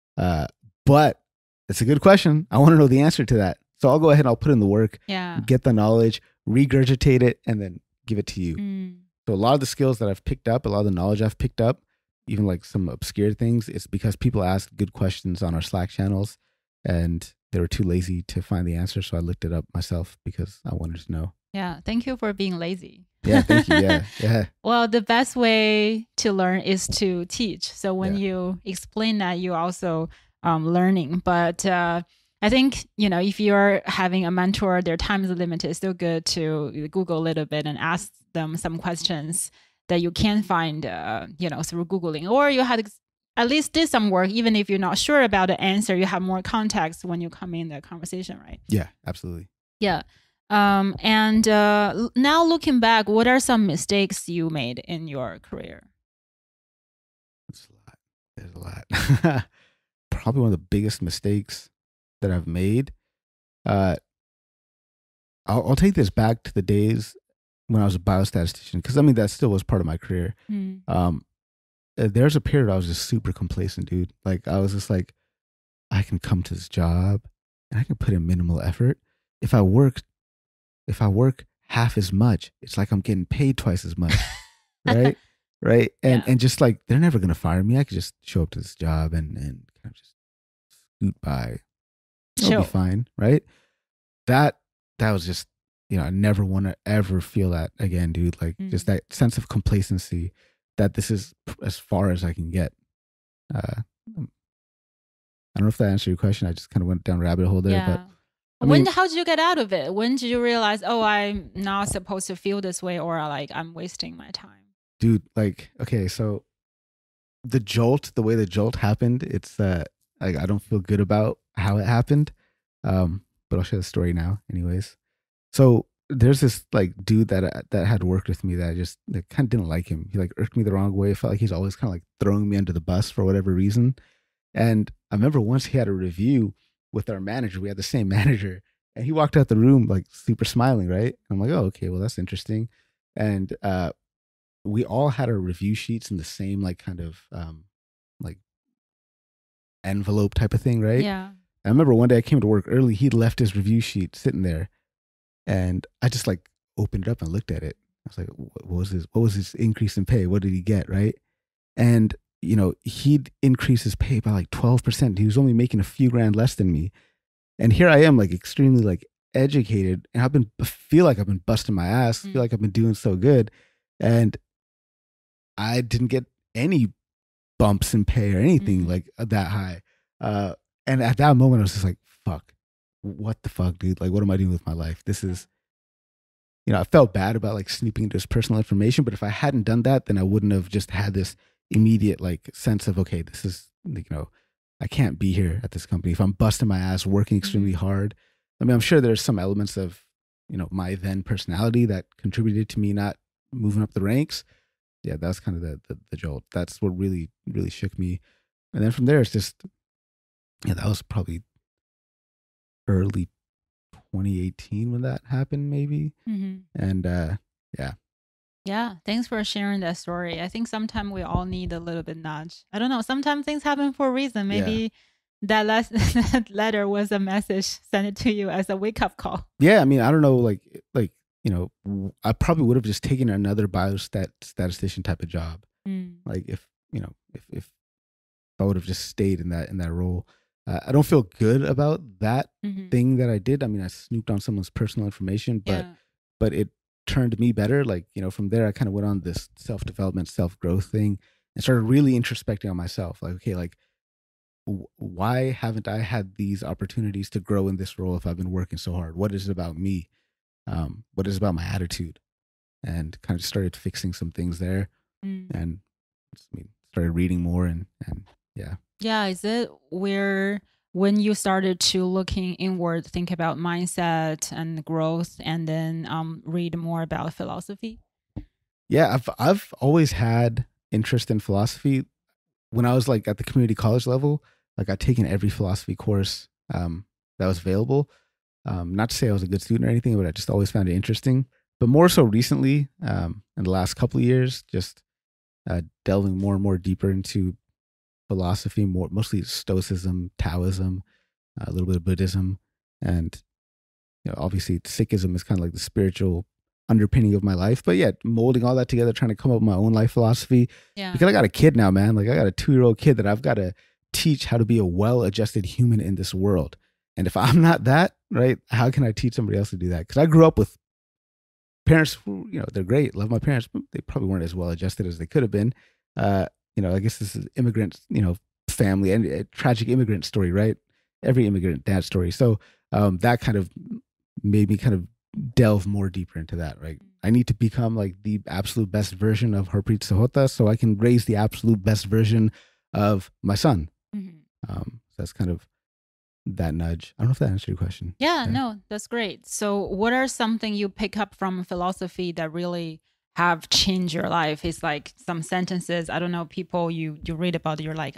But it's a good question. I want to know the answer to that. So I'll go ahead and I'll put in the work, get the knowledge, regurgitate it, and then give it to you. So a lot of the skills that I've picked up, a lot of the knowledge I've picked up, even like some obscure things, it's because people asked good questions on our Slack channels and they were too lazy to find the answer. So I looked it up myself because I wanted to know. Yeah. Thank you for being lazy. Yeah, thank you. Yeah. Well, the best way to learn is to teach. So when you explain that, you also learning. But I think, if you're having a mentor, their time is limited. It's still good to Google a little bit and ask them some questions that you can find, through Googling. Or you had at least did some work, even if you're not sure about the answer, you have more context when you come in the conversation, right? Yeah, absolutely. Yeah. And now looking back, what are some mistakes you made in your career? There's a lot. Probably one of the biggest mistakes that I've made. I'll take this back to the days when I was a biostatistician, because I mean that still was part of my career. There's a period I was just super complacent, dude. Like I was just like, I can come to this job and I can put in minimal effort. If I work half as much, it's like I'm getting paid twice as much. Right? Right. And just like they're never gonna fire me. I could just show up to this job and kind of just scoot by. It'll be fine, right? That that was just, I never want to ever feel that again, dude. Like just that sense of complacency that this is as far as I can get. I don't know if that answered your question. I just kind of went down a rabbit hole there, but how did you get out of it? When did you realize, oh, I'm not supposed to feel this way, or like I'm wasting my time? Dude, like, okay, so the way the jolt happened, it's like I don't feel good about how it happened. But I'll share the story now anyways. So there's this like dude that had worked with me that I just kind of didn't like him. He like irked me the wrong way. I felt like he's always kind of like throwing me under the bus for whatever reason. And I remember once he had a review with our manager. We had the same manager, and he walked out the room like super smiling, right? I'm like, oh, okay, well, that's interesting. And we all had our review sheets in the same like kind of like envelope type of thing, right? Yeah. I remember one day I came to work early. He left his review sheet sitting there, and I just like opened it up and looked at it. I was like, what was this? What was his increase in pay? What did he get, right? And he'd increase his pay by like 12%. He was only making a few grand less than me. And here I am, like extremely like educated, and I feel like I've been busting my ass, feel like I've been doing so good. And I didn't get any bumps in pay or anything like that high. And at that moment I was just like, fuck, what the fuck, dude? Like, what am I doing with my life? This is, I felt bad about like snooping into his personal information, but if I hadn't done that, then I wouldn't have just had this immediate like sense of, okay, this is, I can't be here at this company if I'm busting my ass, working extremely hard. I mean, I'm sure there's some elements of, my then personality that contributed to me not moving up the ranks. Yeah, that was kind of the jolt. That's what really, really shook me. And then from there, it's just, that was probably early 2018 when that happened, maybe. And yeah. Yeah, thanks for sharing that story. I think sometimes we all need a little bit nudge. I don't know. Sometimes things happen for a reason. Maybe that that letter was a message sent to you as a wake up call. Yeah, I mean, I don't know, like I probably would have just taken another biostatistician type of job. Like if I would have just stayed in that role. I don't feel good about that thing that I did. I mean, I snooped on someone's personal information, but it turned me better. Like, from there I kind of went on this self-development, self-growth thing and started really introspecting on myself. Like, okay, like why haven't I had these opportunities to grow in this role if I've been working so hard? What is it about me? What is it about my attitude? And kind of started fixing some things there and started reading more and yeah. Yeah, is it where when you started to looking inward, think about mindset and growth, and then read more about philosophy? Yeah, I've always had interest in philosophy. When I was like at the community college level, like I'd taken every philosophy course that was available. Not to say I was a good student or anything, but I just always found it interesting. But more so recently, in the last couple of years, just delving more and more deeper into philosophy, mostly Stoicism, Taoism, a little bit of Buddhism, and obviously Sikhism is kind of like the spiritual underpinning of my life. But yeah, molding all that together, trying to come up with my own life philosophy. Yeah. Because I got a kid now, man. Like I got a 2-year-old kid that I've got to teach how to be a well-adjusted human in this world. And if I'm not that, right, how can I teach somebody else to do that? Because I grew up with parents who, they're great, love my parents, but they probably weren't as well-adjusted as they could have been. I guess this is immigrant, family and a tragic immigrant story, right? Every immigrant dad story. So that kind of made me kind of delve more deeper into that, right? I need to become like the absolute best version of Harpreet Sahota so I can raise the absolute best version of my son. So that's kind of that nudge. I don't know if that answered your question. Yeah, no, that's great. So what are something you pick up from philosophy that really have changed your life? It's like some sentences, I don't know, people you read about, you're like,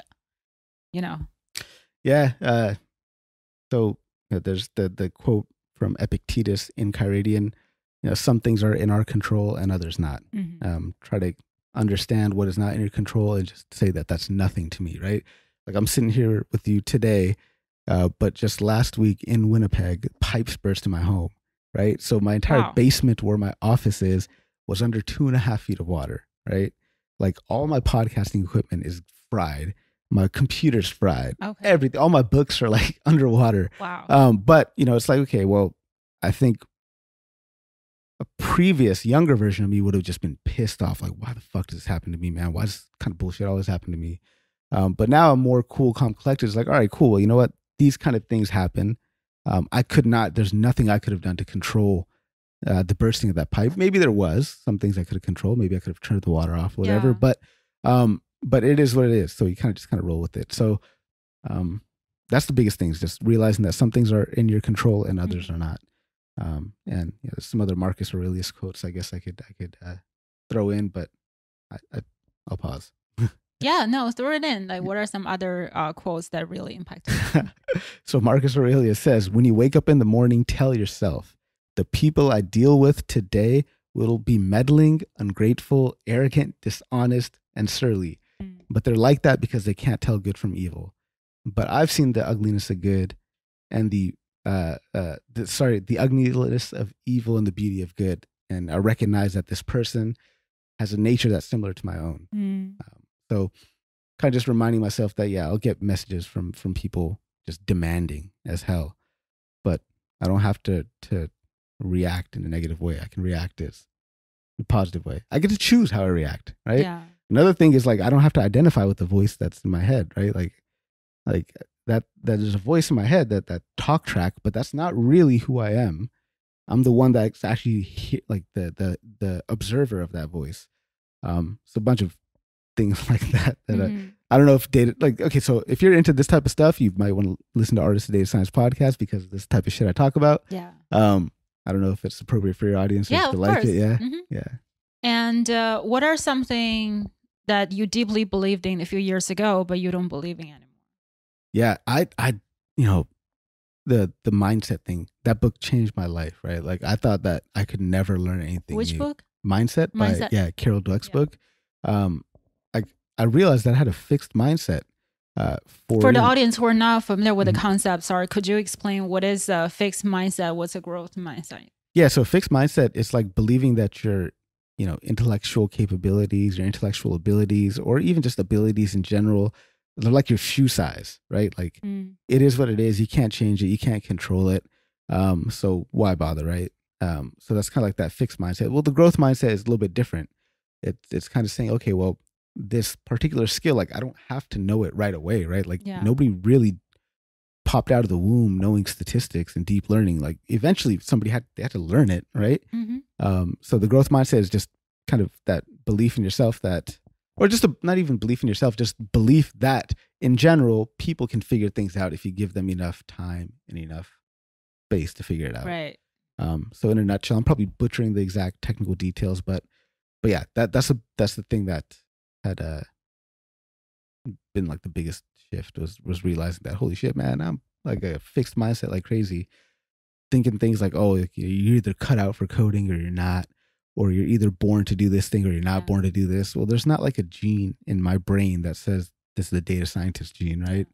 Yeah. So there's the quote from Epictetus in Chiradion, some things are in our control and others not. Try to understand what is not in your control and just say that that's nothing to me, right? Like I'm sitting here with you today, but just last week in Winnipeg, pipes burst in my home, right? So my entire basement where my office is was under 2.5 feet of water, right? Like all my podcasting equipment is fried. My computer's fried. Okay. Everything, all my books are like underwater. Wow. But it's like, okay, well, I think a previous younger version of me would have just been pissed off, like, why the fuck does this happen to me, man? Why does this kind of bullshit always happen to me? But now I'm more cool, calm, collected. It's like, all right, cool. Well, you know what? These kind of things happen. There's nothing I could have done to control the bursting of that pipe. Maybe there was some things I could have controlled. Maybe I could have turned the water off, whatever. Yeah. But it is what it is. So you kind of roll with it. So that's the biggest thing, is just realizing that some things are in your control and others are not. And some other Marcus Aurelius quotes I guess I could throw in, but I'll pause. Yeah, no, throw it in. Like, what are some other quotes that really impact you? So Marcus Aurelius says, when you wake up in the morning, tell yourself, the people I deal with today will be meddling, ungrateful, arrogant, dishonest, and surly. But they're like that because they can't tell good from evil. But I've seen the ugliness of good and the ugliness of evil and the beauty of good. And I recognize that this person has a nature that's similar to my own. So kind of just reminding myself that, yeah, I'll get messages from people just demanding as hell, but I don't have to react in a negative way. I can react in a positive way. I get to choose how I react, right? Yeah. Another thing is, like, I don't have to identify with the voice that's in my head, right? Like that there's a voice in my head, that talk track, but that's not really who I am. I'm the one that's actually like the observer of that voice. So a bunch of things like that I don't know if data, like, okay, so if you're into this type of stuff, you might want to listen to Artists of Data Science podcast, because of this type of shit I talk about. Yeah. I don't know if it's appropriate for your audience to like it. Yeah. Mm-hmm. Yeah. And what are something that you deeply believed in a few years ago, but you don't believe in anymore? Yeah. I the mindset thing, that book changed my life, right? Like, I thought that I could never learn anything Which new. book? Mindset by Carol Dweck's book. I realized that I had a fixed mindset. For the audience who are not familiar with the concept, sorry, could you explain what is a fixed mindset? What's a growth mindset? Yeah, so fixed mindset is like believing that your, intellectual capabilities, your intellectual abilities, or even just abilities in general, they're like your shoe size, right? Like, it is what it is. You can't change it. You can't control it. So why bother, right? So that's kind of like that fixed mindset. Well, the growth mindset is a little bit different. It's kind of saying, okay, well, this particular skill, like, I don't have to know it right away, right? Like, nobody really popped out of the womb knowing statistics and deep learning. Like, eventually they had to learn it, right? So the growth mindset is just kind of that belief in yourself that, or just not even belief in yourself, just belief that in general, people can figure things out if you give them enough time and enough space to figure it out. Right. So in a nutshell, I'm probably butchering the exact technical details, but yeah, that's the thing that had been like the biggest shift was realizing that, holy shit, man, I'm like a fixed mindset like crazy, thinking things like, oh, you're either cut out for coding or you're not, or you're either born to do this thing or you're not born to do this. Well, there's not like a gene in my brain that says this is the data scientist gene, right?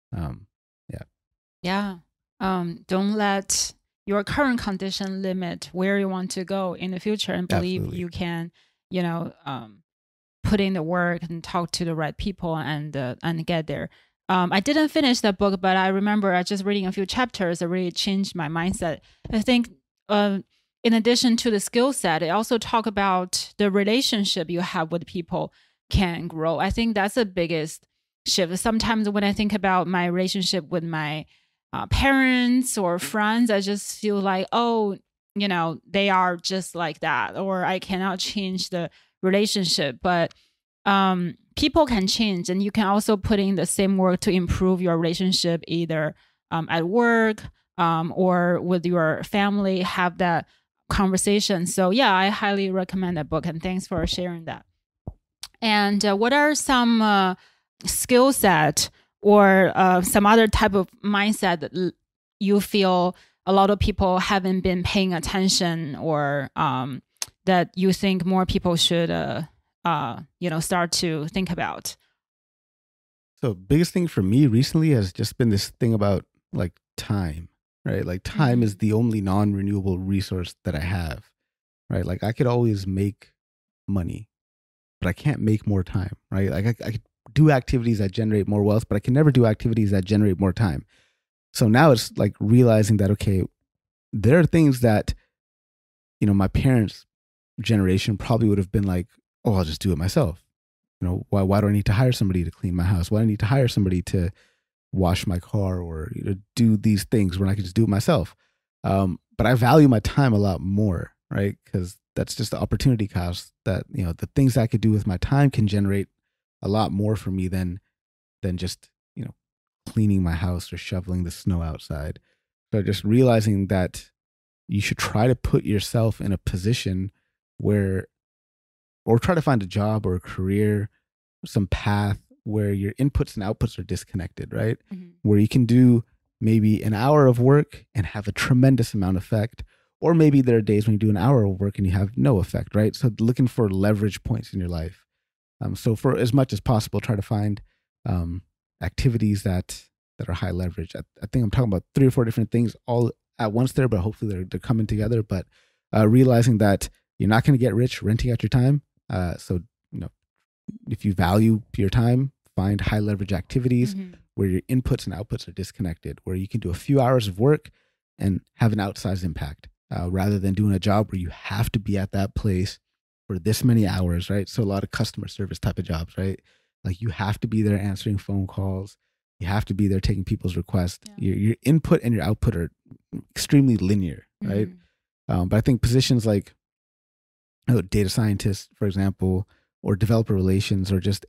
Don't let your current condition limit where you want to go in the future, and believe you can, put in the work and talk to the right people and get there. I didn't finish that book, but I remember just reading a few chapters that really changed my mindset. I think in addition to the skill set, it also talk about the relationship you have with people can grow. I think that's the biggest shift. Sometimes when I think about my relationship with my parents or friends, I just feel like, oh, they are just like that, or I cannot change the relationship. But people can change, and you can also put in the same work to improve your relationship, either at work or with your family, have that conversation. So yeah, I highly recommend that book, and thanks for sharing that. And what are some skill set or some other type of mindset that you feel a lot of people haven't been paying attention, or that you think more people should start to think about? So biggest thing for me recently has just been this thing about like time, right? Like, time is the only non-renewable resource that I have, right? Like, I could always make money, but I can't make more time, right? Like, I could do activities that generate more wealth, but I can never do activities that generate more time. So now it's like realizing that, okay, there are things that, my parents' generation probably would have been like, oh, I'll just do it myself. Why do I need to hire somebody to clean my house? Why do I need to hire somebody to wash my car or do these things when I can just do it myself? But I value my time a lot more, right? Because that's just the opportunity cost that, the things I could do with my time can generate a lot more for me than just, cleaning my house or shoveling the snow outside. So just realizing that you should try to put yourself in a position where, or try to find a job or a career, some path where your inputs and outputs are disconnected, right? Mhm. Where you can do maybe an hour of work and have a tremendous amount of effect. Or maybe there are days when you do an hour of work and you have no effect, right? So looking for leverage points in your life. So for as much as possible, try to find activities that are high leverage. I think I'm talking about 3 or 4 different things all at once there, but hopefully they're coming together. But realizing that you're not going to get rich renting out your time. So, if you value your time, find high leverage activities where your inputs and outputs are disconnected, where you can do a few hours of work and have an outsized impact rather than doing a job where you have to be at that place for this many hours, right? So a lot of customer service type of jobs, right? Like you have to be there answering phone calls. You have to be there taking people's requests. Yeah. Your input and your output are extremely linear, right? But I think positions like data scientist, for example, or developer relations, or just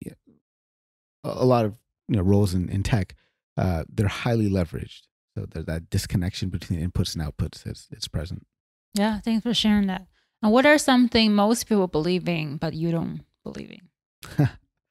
a lot of roles in tech, they're highly leveraged. So there's that disconnection between inputs and outputs it's present. Yeah, thanks for sharing that. And what are something most people believe in, but you don't believe in?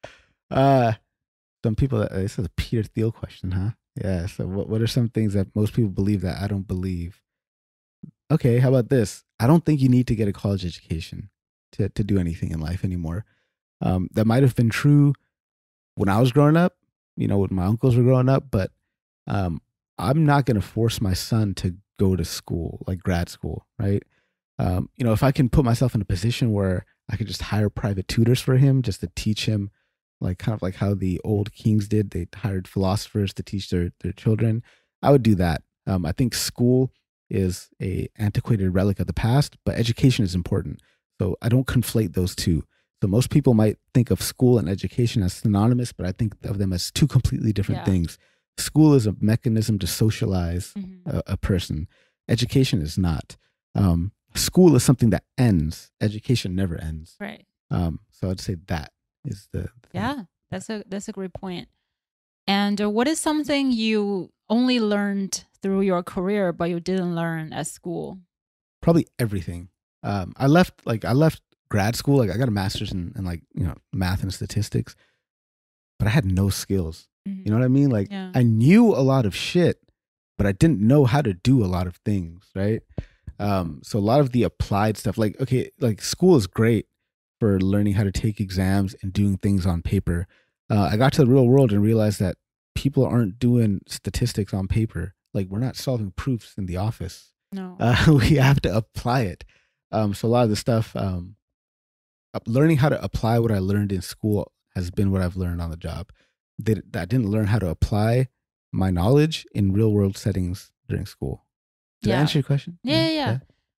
Some people, this is a Peter Thiel question, huh? Yeah. So what are some things that most people believe that I don't believe? Okay, how about this? I don't think you need to get a college education to do anything in life anymore. That might have been true when I was growing up, when my uncles were growing up, but I'm not going to force my son to go to school, like grad school, right? If I can put myself in a position where I could just hire private tutors for him just to teach him, like kind of like how the old kings did, they hired philosophers to teach their children, I would do that. I think school is a antiquated relic of the past, but education is important. So I don't conflate those two. So most people might think of school and education as synonymous, but I think of them as two completely different things. School is a mechanism to socialize a person. Education is not. School is something that ends. Education never ends. Right. So I'd say that is the thing. Yeah, that's a great point. And what is something you only learned through your career, but you didn't learn at school? Probably everything. I left grad school. Like I got a master's in math and statistics, but I had no skills. You know what I mean? Like I knew a lot of shit, but I didn't know how to do a lot of things. Right. So a lot of the applied stuff, like school is great for learning how to take exams and doing things on paper. I got to the real world and realized that people aren't doing statistics on paper. Like we're not solving proofs in the office. No. We have to apply it. So a lot of the stuff, learning how to apply what I learned in school has been what I've learned on the job. I didn't learn how to apply my knowledge in real world settings during school. Did I answer your question? Yeah.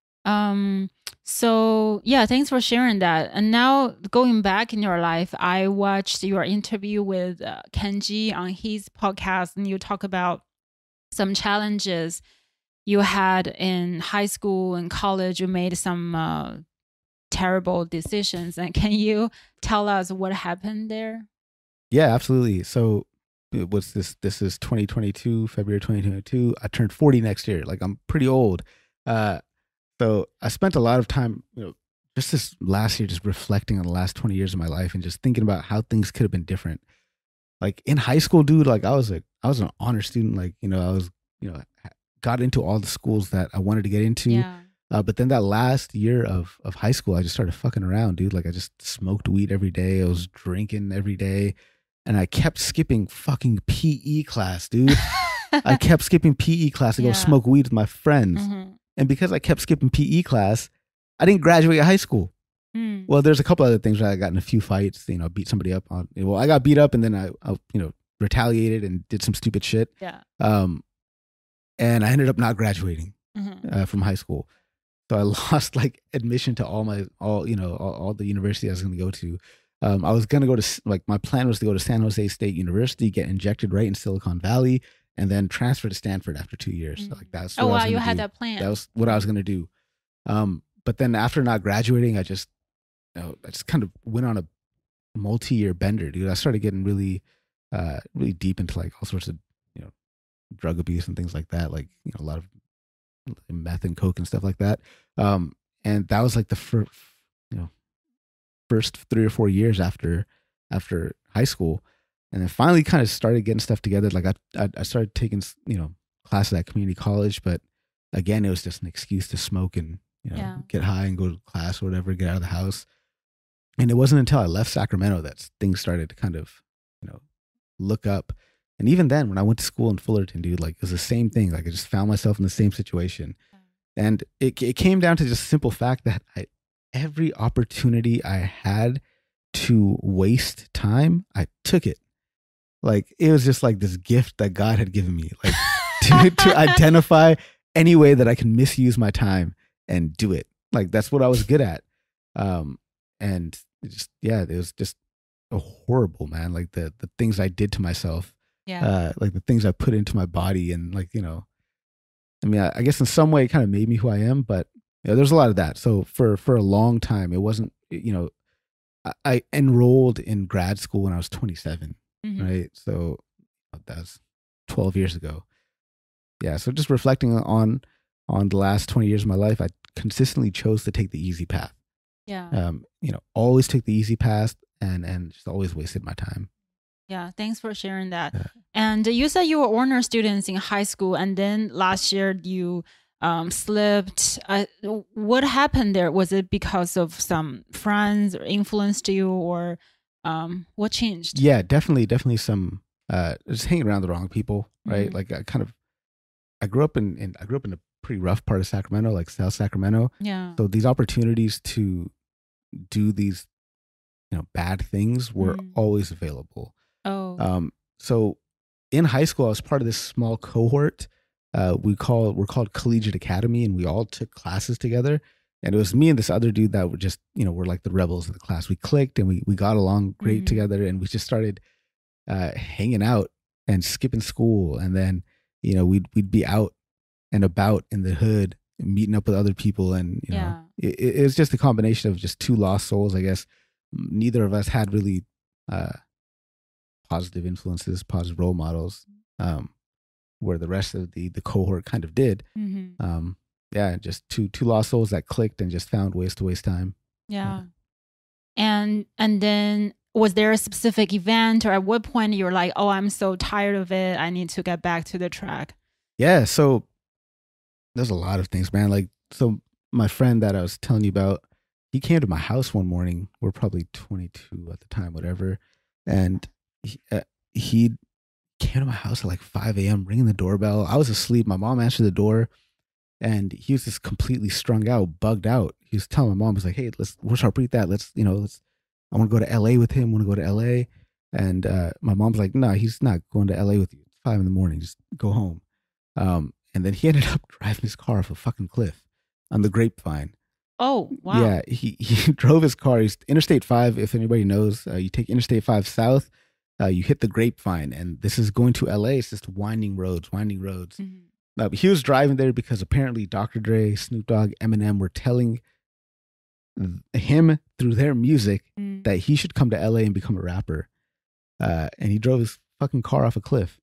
So yeah, thanks for sharing that. And now going back in your life, I watched your interview with Kenji on his podcast, and you talk about some challenges you had in high school and college. You made some terrible decisions. And can you tell us what happened there? Yeah, absolutely. So what's this? This is 2022, February 2022. I turned 40 next year. Like I'm pretty old. So I spent a lot of time, just this last year, just reflecting on the last 20 years of my life and just thinking about how things could have been different. Like in high school, dude, like I was an honor student. Like, I was, got into all the schools that I wanted to get into. Yeah. But then that last year of high school, I just started fucking around, dude. Like I just smoked weed every day. I was drinking every day. And I kept skipping fucking PE class, dude. I kept skipping PE class to go smoke weed with my friends. Mm-hmm. And because I kept skipping PE class, I didn't graduate high school. Well, there's a couple other things where I got in a few fights, beat somebody up on. Well, I got beat up and then I retaliated and did some stupid shit. Yeah. And I ended up not graduating. from high school. So I lost like admission to all the university I was going to go to. I was going to go to my plan was to go to San Jose State University, get injected right in Silicon Valley, and then transfer to Stanford after 2 years. So, like that's what I was you gonna had do. that plan. That was what I was going to do. But then after not graduating, I just kind of went on a multi-year bender, dude. I started getting really deep into like all sorts of drug abuse and things like that, like a lot of meth and coke and stuff like that. And that was like the first 3 or 4 years after high school, and then finally kind of started getting stuff together. Like I started taking classes at community college, but again, it was just an excuse to smoke and get high and go to class or whatever, get out of the house. And it wasn't until I left Sacramento that things started to kind of look up. And even then, when I went to school in Fullerton, dude, like it was the same thing. Like I just found myself in the same situation. And it came down to just a simple fact that every opportunity I had to waste time, I took it. Like it was just like this gift that God had given me, like to identify any way that I can misuse my time and do it. Like that's what I was good at. And it was just a horrible, man. Like the things I did to myself. Yeah. Like the things I put into my body, and like, I mean, I guess in some way it kind of made me who I am, but there's a lot of that. So for a long time, it wasn't, I enrolled in grad school when I was 27, right? So that was 12 years ago. Yeah. So just reflecting on the last 20 years of my life, I consistently chose to take the easy path. Yeah. Always take the easy path and just always wasted my time. Yeah, thanks for sharing that. Yeah. And you said you were honor students in high school, and then last year you slipped. What happened there? Was it because of some friends or influenced you, or what changed? Yeah, definitely some just hanging around the wrong people, right? Like I grew up in a pretty rough part of Sacramento, like South Sacramento. Yeah. So these opportunities to do these bad things were always available. Oh. So in high school, I was part of this small cohort. We're called Collegiate Academy, and we all took classes together. And it was me and this other dude that were just, we're like the rebels of the class. We clicked and we got along great together, and we just started hanging out and skipping school. And then, we'd be out and about in the hood, meeting up with other people. And, it was just a combination of just two lost souls, I guess. Neither of us had really positive influences, positive role models, where the rest of the cohort kind of did. Just two lost souls that clicked and just found ways to waste time. Yeah. And then was there a specific event, or at what point you were like, oh, I'm so tired of it, I need to get back to the track? Yeah, so there's a lot of things, man. Like, so my friend that I was telling you about, he came to my house one morning. We're probably 22 at the time, whatever. And he came to my house at like 5 a.m., ringing the doorbell. I was asleep. My mom answered the door, and he was just completely strung out, bugged out. He was telling my mom, he's like, hey, we'll sharpreat that. I want to go to LA with him. I want to go to LA. And my mom's like, no, he's not going to LA with you. It's 5 a.m. Just go home. And then he ended up driving his car off a fucking cliff on the Grapevine. Oh, wow. Yeah, he drove his car. He's Interstate 5, if anybody knows. You take Interstate 5 south, you hit the Grapevine, and this is going to LA. It's just winding roads. But he was driving there because apparently Dr. Dre, Snoop Dogg, Eminem were telling him through their music that he should come to LA and become a rapper. And he drove his fucking car off a cliff.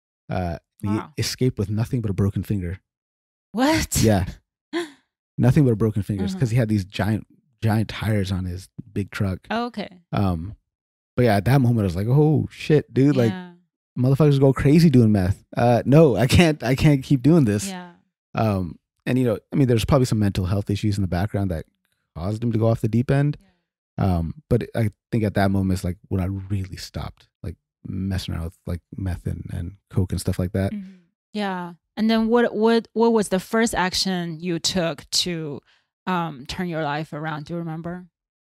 He escaped with nothing but a broken finger. What? Yeah. Nothing but a broken fingers, because he had these giant tires on his big truck. Oh, okay. But yeah, at that moment I was like, oh shit, dude, like motherfuckers go crazy doing meth. No, I can't keep doing this. Yeah. And there's probably some mental health issues in the background that caused him to go off the deep end. But I think at that moment is like when I really stopped like messing around with like meth and coke and stuff like that. Yeah. And then what was the first action you took to turn your life around? Do you remember?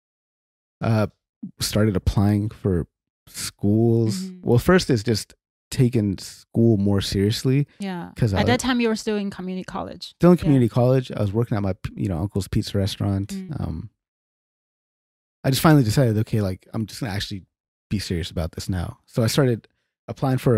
Started applying for schools. Well, first is just taken school more seriously. Yeah. 'Cause At that time, you were still in community college. Still in community college. I was working at my uncle's pizza restaurant. Mm. I just finally decided, okay, like I'm just gonna actually be serious about this now. So I started applying for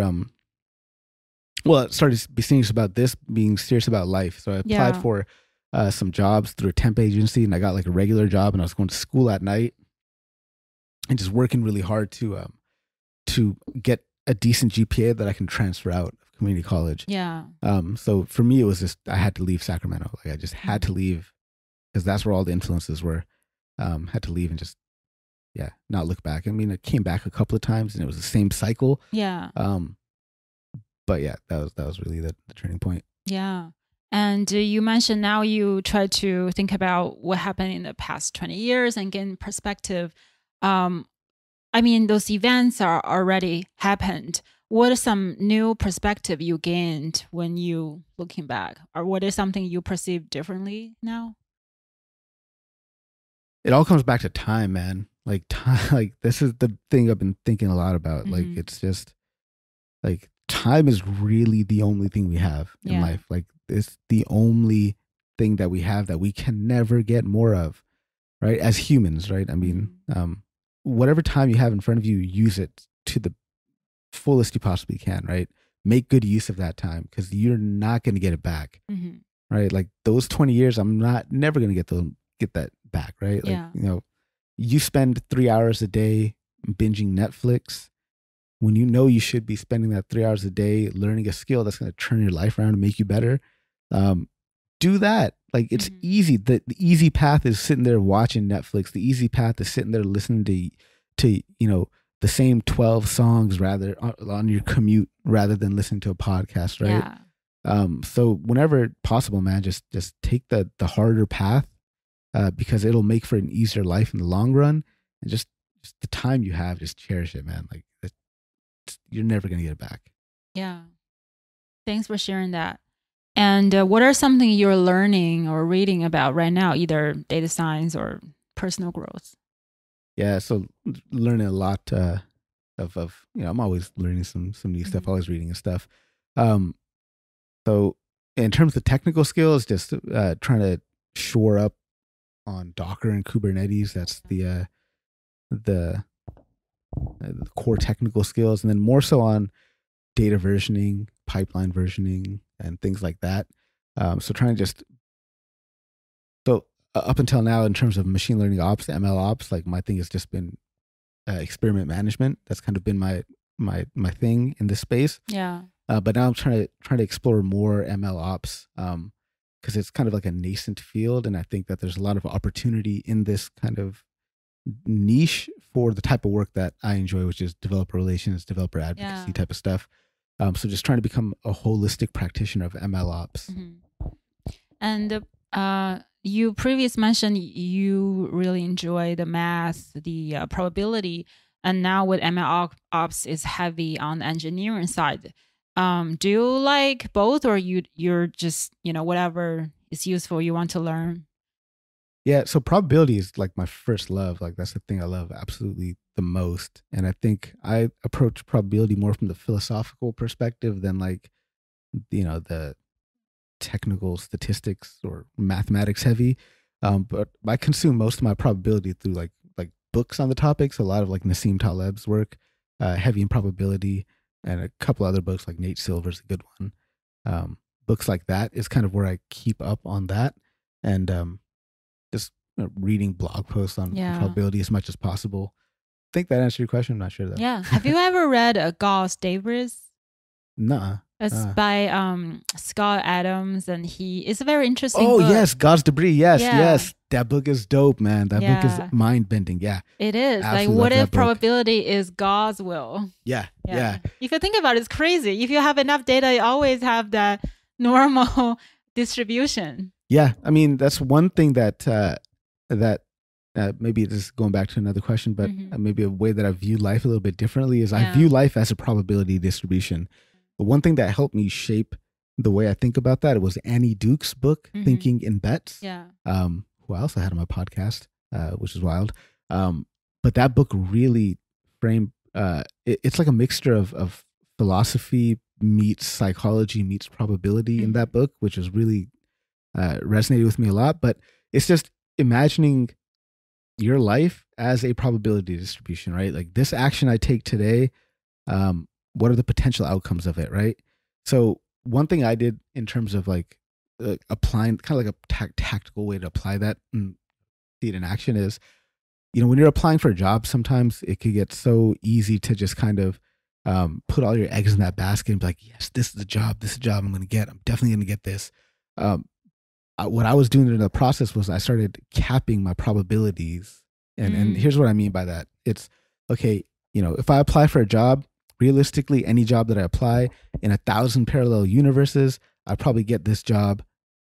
I started to be serious about this, being serious about life. So I applied for some jobs through a temp agency, and I got like a regular job, and I was going to school at night and just working really hard to get a decent GPA that I can transfer out of community college. Yeah. So for me, it was just I had to leave Sacramento. Like I just had to leave because that's where all the influences were. Had to leave and just not look back. I mean, I came back a couple of times, and it was the same cycle. Yeah. But yeah, that was really the turning point. Yeah. And you mentioned now you try to think about what happened in the past 20 years and gain perspective. I mean, those events are already happened. What are some new perspective you gained when you looking back? Or what is something you perceive differently now? It all comes back to time, man. Like time, like this is the thing I've been thinking a lot about. Like it's just like time is really the only thing we have in life. Like it's the only thing that we have that we can never get more of, right? As humans, right? I mean, whatever time you have in front of you, use it to the fullest you possibly can, right? Make good use of that time because you're not going to get it back, right? Like those 20 years, I'm never going to get that back, right? Like, you spend 3 hours a day binging Netflix when you know you should be spending that 3 hours a day learning a skill that's going to turn your life around and make you better. Do that. Like it's easy. The easy path is sitting there watching Netflix. The easy path is sitting there listening to the same 12 songs rather on your commute rather than listening to a podcast, right? Yeah. So whenever possible, man, just take the harder path because it'll make for an easier life in the long run. And just the time you have, just cherish it, man. Like you're never gonna get it back. Yeah. Thanks for sharing that. And what are something you're learning or reading about right now, either data science or personal growth? Yeah, so learning a lot of I'm always learning some new stuff, always reading and stuff. So in terms of technical skills, just trying to shore up on Docker and Kubernetes. That's the core technical skills, and then more so on data versioning, pipeline versioning, and things like that. So trying to up until now, in terms of machine learning ops, ML ops, like my thing has just been experiment management. That's kind of been my thing in this space. Yeah. But now I'm trying to explore more ML ops because it's kind of like a nascent field, and I think that there's a lot of opportunity in this kind of niche for the type of work that I enjoy, which is developer relations, developer advocacy type of stuff. So just trying to become a holistic practitioner of ML ops. And you previously mentioned you really enjoy the math, the probability, and now with ML ops is heavy on the engineering side. Do you like both, or you're just whatever is useful you want to learn? Yeah, so probability is like my first love. Like that's the thing I love absolutely the most. And I think I approach probability more from the philosophical perspective than like, the technical statistics or mathematics heavy. But I consume most of my probability through like books on the topics. A lot of like Nassim Taleb's work, heavy in probability, and a couple other books like Nate Silver's a good one. Books like that is kind of where I keep up on that. And just reading blog posts on probability as much as possible. I think that answered your question. I'm not sure though. Yeah. Have you ever read Gauss Debris? Nuh-uh. It's by Scott Adams, and it's a very interesting book. book. Yes, Gauss Debris. Yes. That book is dope, man. That book is mind-bending. Yeah. It is. Absolutely, like, what if probability is God's will? Yeah. If you think about it, it's crazy. If you have enough data, you always have that normal distribution. Yeah. I mean, that's one thing that maybe this is going back to another question, but maybe a way that I view life a little bit differently is I view life as a probability distribution. But one thing that helped me shape the way I think about that, it was Annie Duke's book, Thinking in Bets. Yeah. Who I also had on my podcast, which is wild. But that book really framed, it's like a mixture of philosophy meets psychology meets probability in that book, which was really resonated with me a lot. But it's just imagining your life as a probability distribution, right? Like this action I take today, what are the potential outcomes of it, right? So one thing I did in terms of like applying, kind of like a tactical way to apply that and see it in action is, when you're applying for a job, sometimes it could get so easy to just kind of put all your eggs in that basket and be like, yes, this is the job I'm going to get. I'm definitely going to get this. What I was doing in the process was I started capping my probabilities. And here's what I mean by that. It's okay. If I apply for a job, realistically, any job that I apply in 1,000 parallel universes, I probably get this job,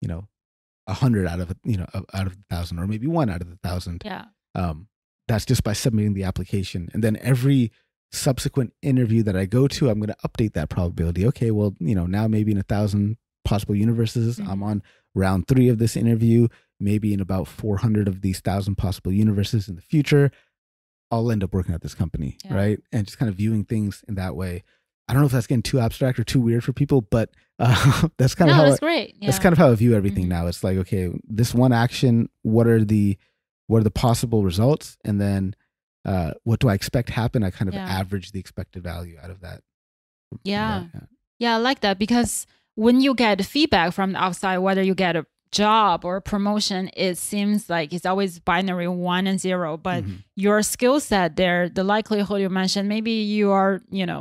100 out of 1,000, or maybe 1 out of 1,000. Yeah. That's just by submitting the application. And then every subsequent interview that I go to, I'm going to update that probability. Okay, well, now maybe in 1,000 possible universes, I'm on round 3 of this interview. Maybe in about 400 of these 1,000 possible universes in the future, I'll end up working at this company, right? And just kind of viewing things in that way. I don't know if that's getting too abstract or too weird for people, but that's kind of how great. Yeah. That's kind of how I view everything now. It's like, okay, this one action, what are the possible results, and then what do I expect happen? I kind of average the expected value out of that. Yeah, I like that, because when you get feedback from the outside, whether you get a job or a promotion, it seems like it's always binary 1 and 0. But your skill set there, the likelihood you mentioned, maybe you are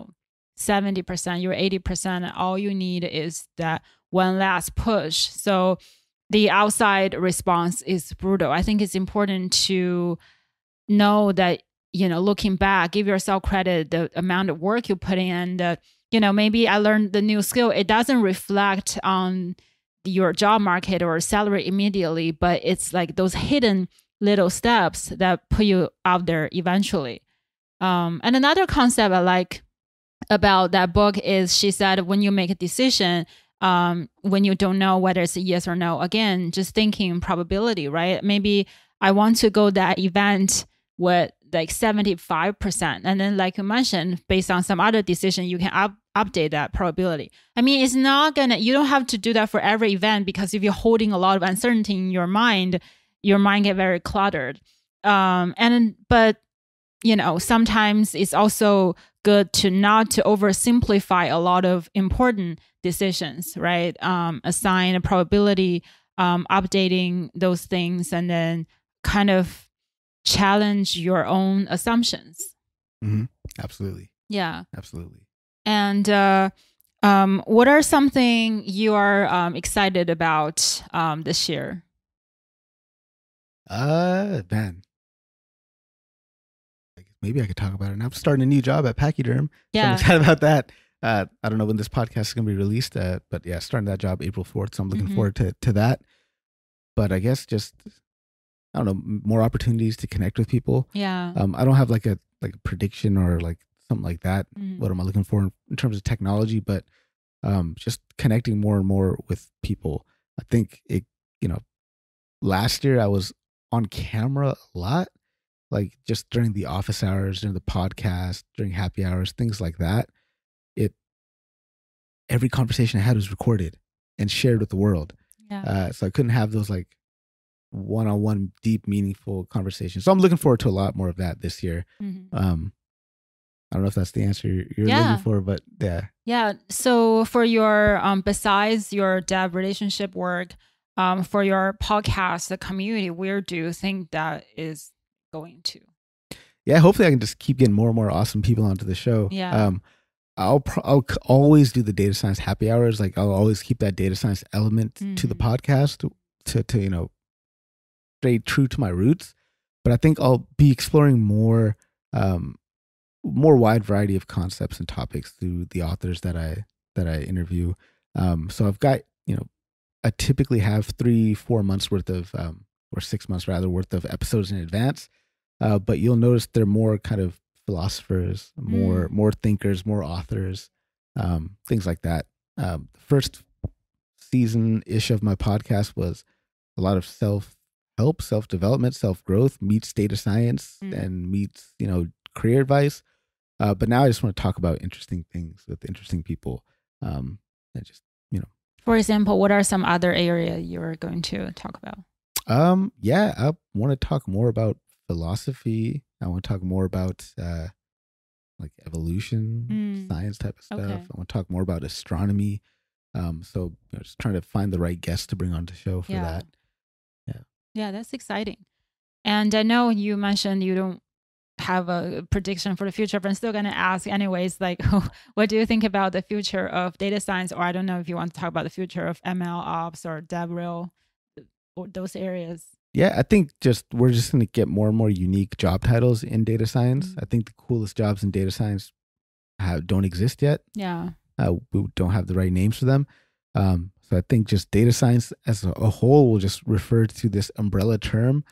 70%, you're 80%. All you need is that one last push. So the outside response is brutal. I think it's important to know that, looking back, give yourself credit, the amount of work you put in, maybe I learned the new skill. It doesn't reflect on your job market or salary immediately, but it's like those hidden little steps that put you out there eventually. And another concept I like about that book is, she said, when you make a decision, when you don't know whether it's a yes or no, again, just thinking probability, right? Maybe I want to go that event with like 75%. And then like you mentioned, based on some other decision, you can update that probability. I mean, it's not you don't have to do that for every event, because if you're holding a lot of uncertainty in your mind get very cluttered. But sometimes it's also good to not to oversimplify a lot of important decisions, right? Assign a probability, updating those things, and then kind of challenge your own assumptions. Absolutely. Yeah. Absolutely. And what are something you are excited about this year? Man. Maybe I could talk about it. And I'm starting a new job at Pachyderm. Yeah. So I'm excited about that. I don't know when this podcast is going to be released, but yeah, starting that job April 4th. So I'm looking forward to that. But I guess just, I don't know, more opportunities to connect with people. Yeah. I don't have like a prediction or like something like that. What am I looking for in terms of technology? But just connecting more and more with people. I think last year I was on camera a lot, like just during the office hours, during the podcast, during happy hours, things like that. Every conversation I had was recorded and shared with the world. Yeah. So I couldn't have those like one-on-one, deep, meaningful conversations. So I'm looking forward to a lot more of that this year. I don't know if that's the answer you're looking for, but yeah. Yeah. So for your, besides your dev relationship work, for your podcast, the community, where do you think that is going to? Yeah, hopefully I can just keep getting more and more awesome people onto the show. Yeah. I'll always do the data science happy hours. Like I'll always keep that data science element to the podcast to stay true to my roots. But I think I'll be exploring more wide variety of concepts and topics through the authors that I interview. So I've got, I typically have 3-4 months worth of, or 6 months rather, worth of episodes in advance. But you'll notice they're more kind of philosophers, more thinkers, more authors, things like that. First season-ish of my podcast was a lot of self-help, self-development, self-growth meets data science and meets, career advice. But now I just want to talk about interesting things with interesting people. And just, For example, what are some other areas you're going to talk about? Yeah, I want to talk more about philosophy. I want to talk more about like evolution, science type of stuff. Okay. I want to talk more about astronomy. So just trying to find the right guest to bring on the show for that. Yeah, that's exciting. And I know you mentioned you don't have a prediction for the future, but I'm still going to ask anyways, like, what do you think about the future of data science? Or I don't know if you want to talk about the future of ML ops or DevRel, or those areas. Yeah, I think we're just going to get more and more unique job titles in data science. I think the coolest jobs in data science don't exist yet. Yeah. We don't have the right names for them. So I think just data science as a whole will just refer to this umbrella term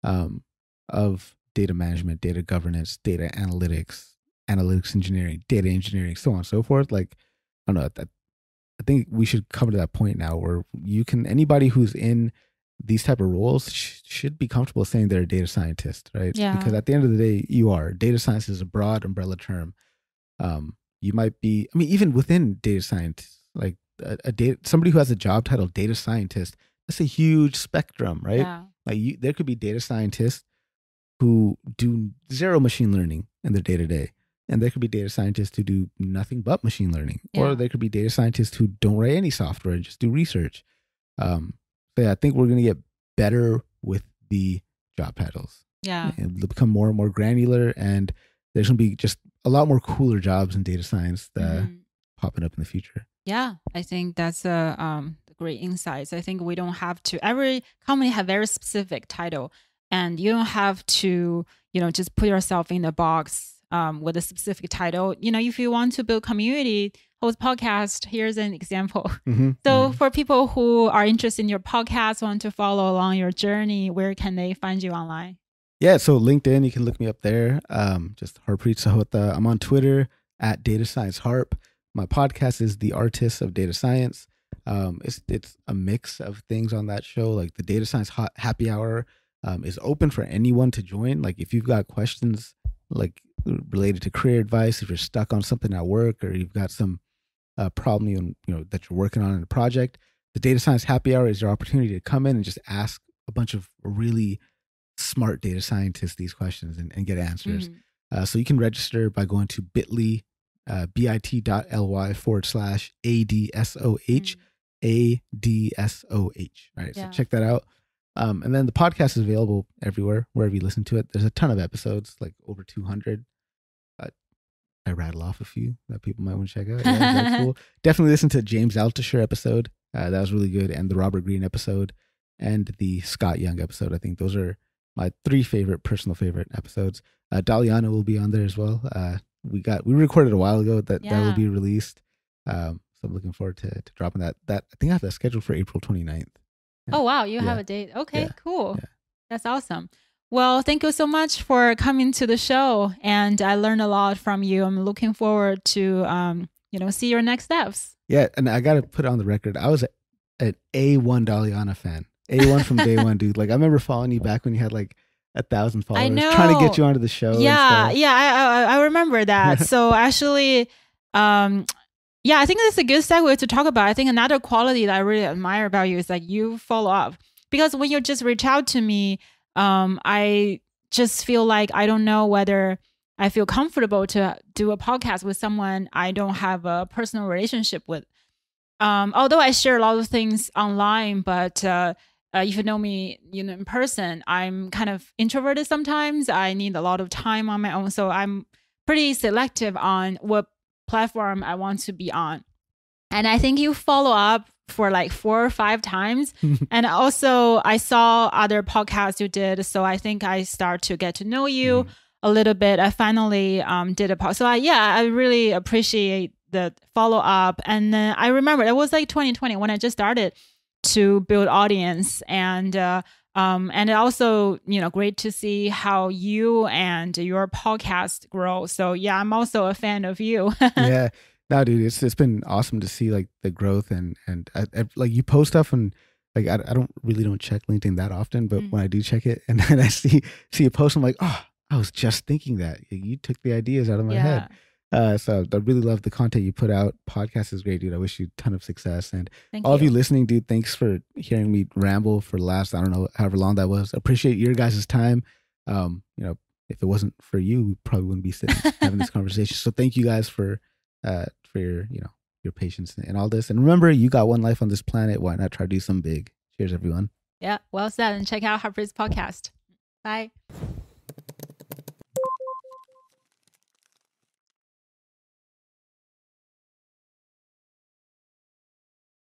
of data management, data governance, data analytics engineering, data engineering, so on and so forth. Like, I don't know, I think we should come to that point now where anybody who's in these type of roles should be comfortable saying they're a data scientist, right? Yeah. Because at the end of the day, you are. Data science is a broad umbrella term. You might be, even within data science, like somebody who has a job title data scientist, that's a huge spectrum, right? Yeah. Like there could be data scientists who do zero machine learning in their day-to-day. And there could be data scientists who do nothing but machine learning. Yeah. Or there could be data scientists who don't write any software and just do research. So yeah, I think we're going to get better with the job titles. Yeah. And they'll become more and more granular, and there's going to be just a lot more cooler jobs in data science that popping up in the future. Yeah, I think that's a great insights. I think we don't have to, every company have very specific title, and you don't have to, just put yourself in the box with a specific title. If you want to build community, host podcast, here's an example. So for people who are interested in your podcast, want to follow along your journey, where can they find you online? Yeah, so LinkedIn, you can look me up there. Just Harpreet Sahota. I'm on Twitter at Data Science Harp. My podcast is The Artists of Data Science. It's a mix of things on that show. Like the Data Science Happy Hour is open for anyone to join. Like if you've got questions like related to career advice, if you're stuck on something at work, or you've got some problem that you're working on in a project, the Data Science Happy Hour is your opportunity to come in and just ask a bunch of really smart data scientists these questions and get answers. So you can register by going to bit.ly, bit.ly/ADSOH, ADSOH. All right, so check that out. And then the podcast is available everywhere, wherever you listen to it. There's a ton of episodes, like over 200. I rattle off a few that people might want to check out. Yeah, that's cool. Definitely listen to James Altucher episode. That was really good. And the Robert Greene episode and the Scott Young episode. I think those are my three personal favorite episodes. Daliana will be on there as well. We recorded a while ago that will be released. So I'm looking forward to dropping that. I think I have that scheduled for April 29th. Yeah. Oh, wow. You have a date. Okay, cool. Yeah. That's awesome. Well, thank you so much for coming to the show. And I learned a lot from you. I'm looking forward to, see your next steps. Yeah. And I got to put it on the record. I was an A1 Daliana fan. A1 from day one, dude. Like I remember following you back when you had like 1,000 followers. I know. Trying to get you onto the show. Yeah. I remember that. So actually, I think that's a good segue to talk about. I think another quality that I really admire about you is like you follow up, because when you just reach out to me, I just feel like I don't know whether I feel comfortable to do a podcast with someone I don't have a personal relationship with. Although I share a lot of things online, but if you know me, in person, I'm kind of introverted sometimes. I need a lot of time on my own. So I'm pretty selective on what platform I want to be on. And I think you follow up for like 4 or 5 times. And also I saw other podcasts you did. So I think I start to get to know you a little bit. I finally did a podcast. So I really appreciate the follow up. And then I remember it was like 2020 when I just started to build audience, and also, great to see how you and your podcast grow. So yeah, I'm also a fan of you. Yeah. No, dude, it's been awesome to see like the growth and I, like you post stuff, and like I don't check LinkedIn that often, but when I do check it and then I see a post, I'm like, oh, I was just thinking that. You took the ideas out of my head. Yeah. So I really love the content you put out. Podcast is great, dude. I wish you a ton of success. And Thank all of you you. listening, dude, thanks for hearing me ramble for the last, I don't know, however long that was. Appreciate your guys' time. If it wasn't for you, we probably wouldn't be sitting having this conversation. So thank you guys for your, your patience and all this. And remember, you got one life on this planet. Why not try to do something big? Cheers, everyone. Yeah. Well said. And check out Harper's podcast. Bye.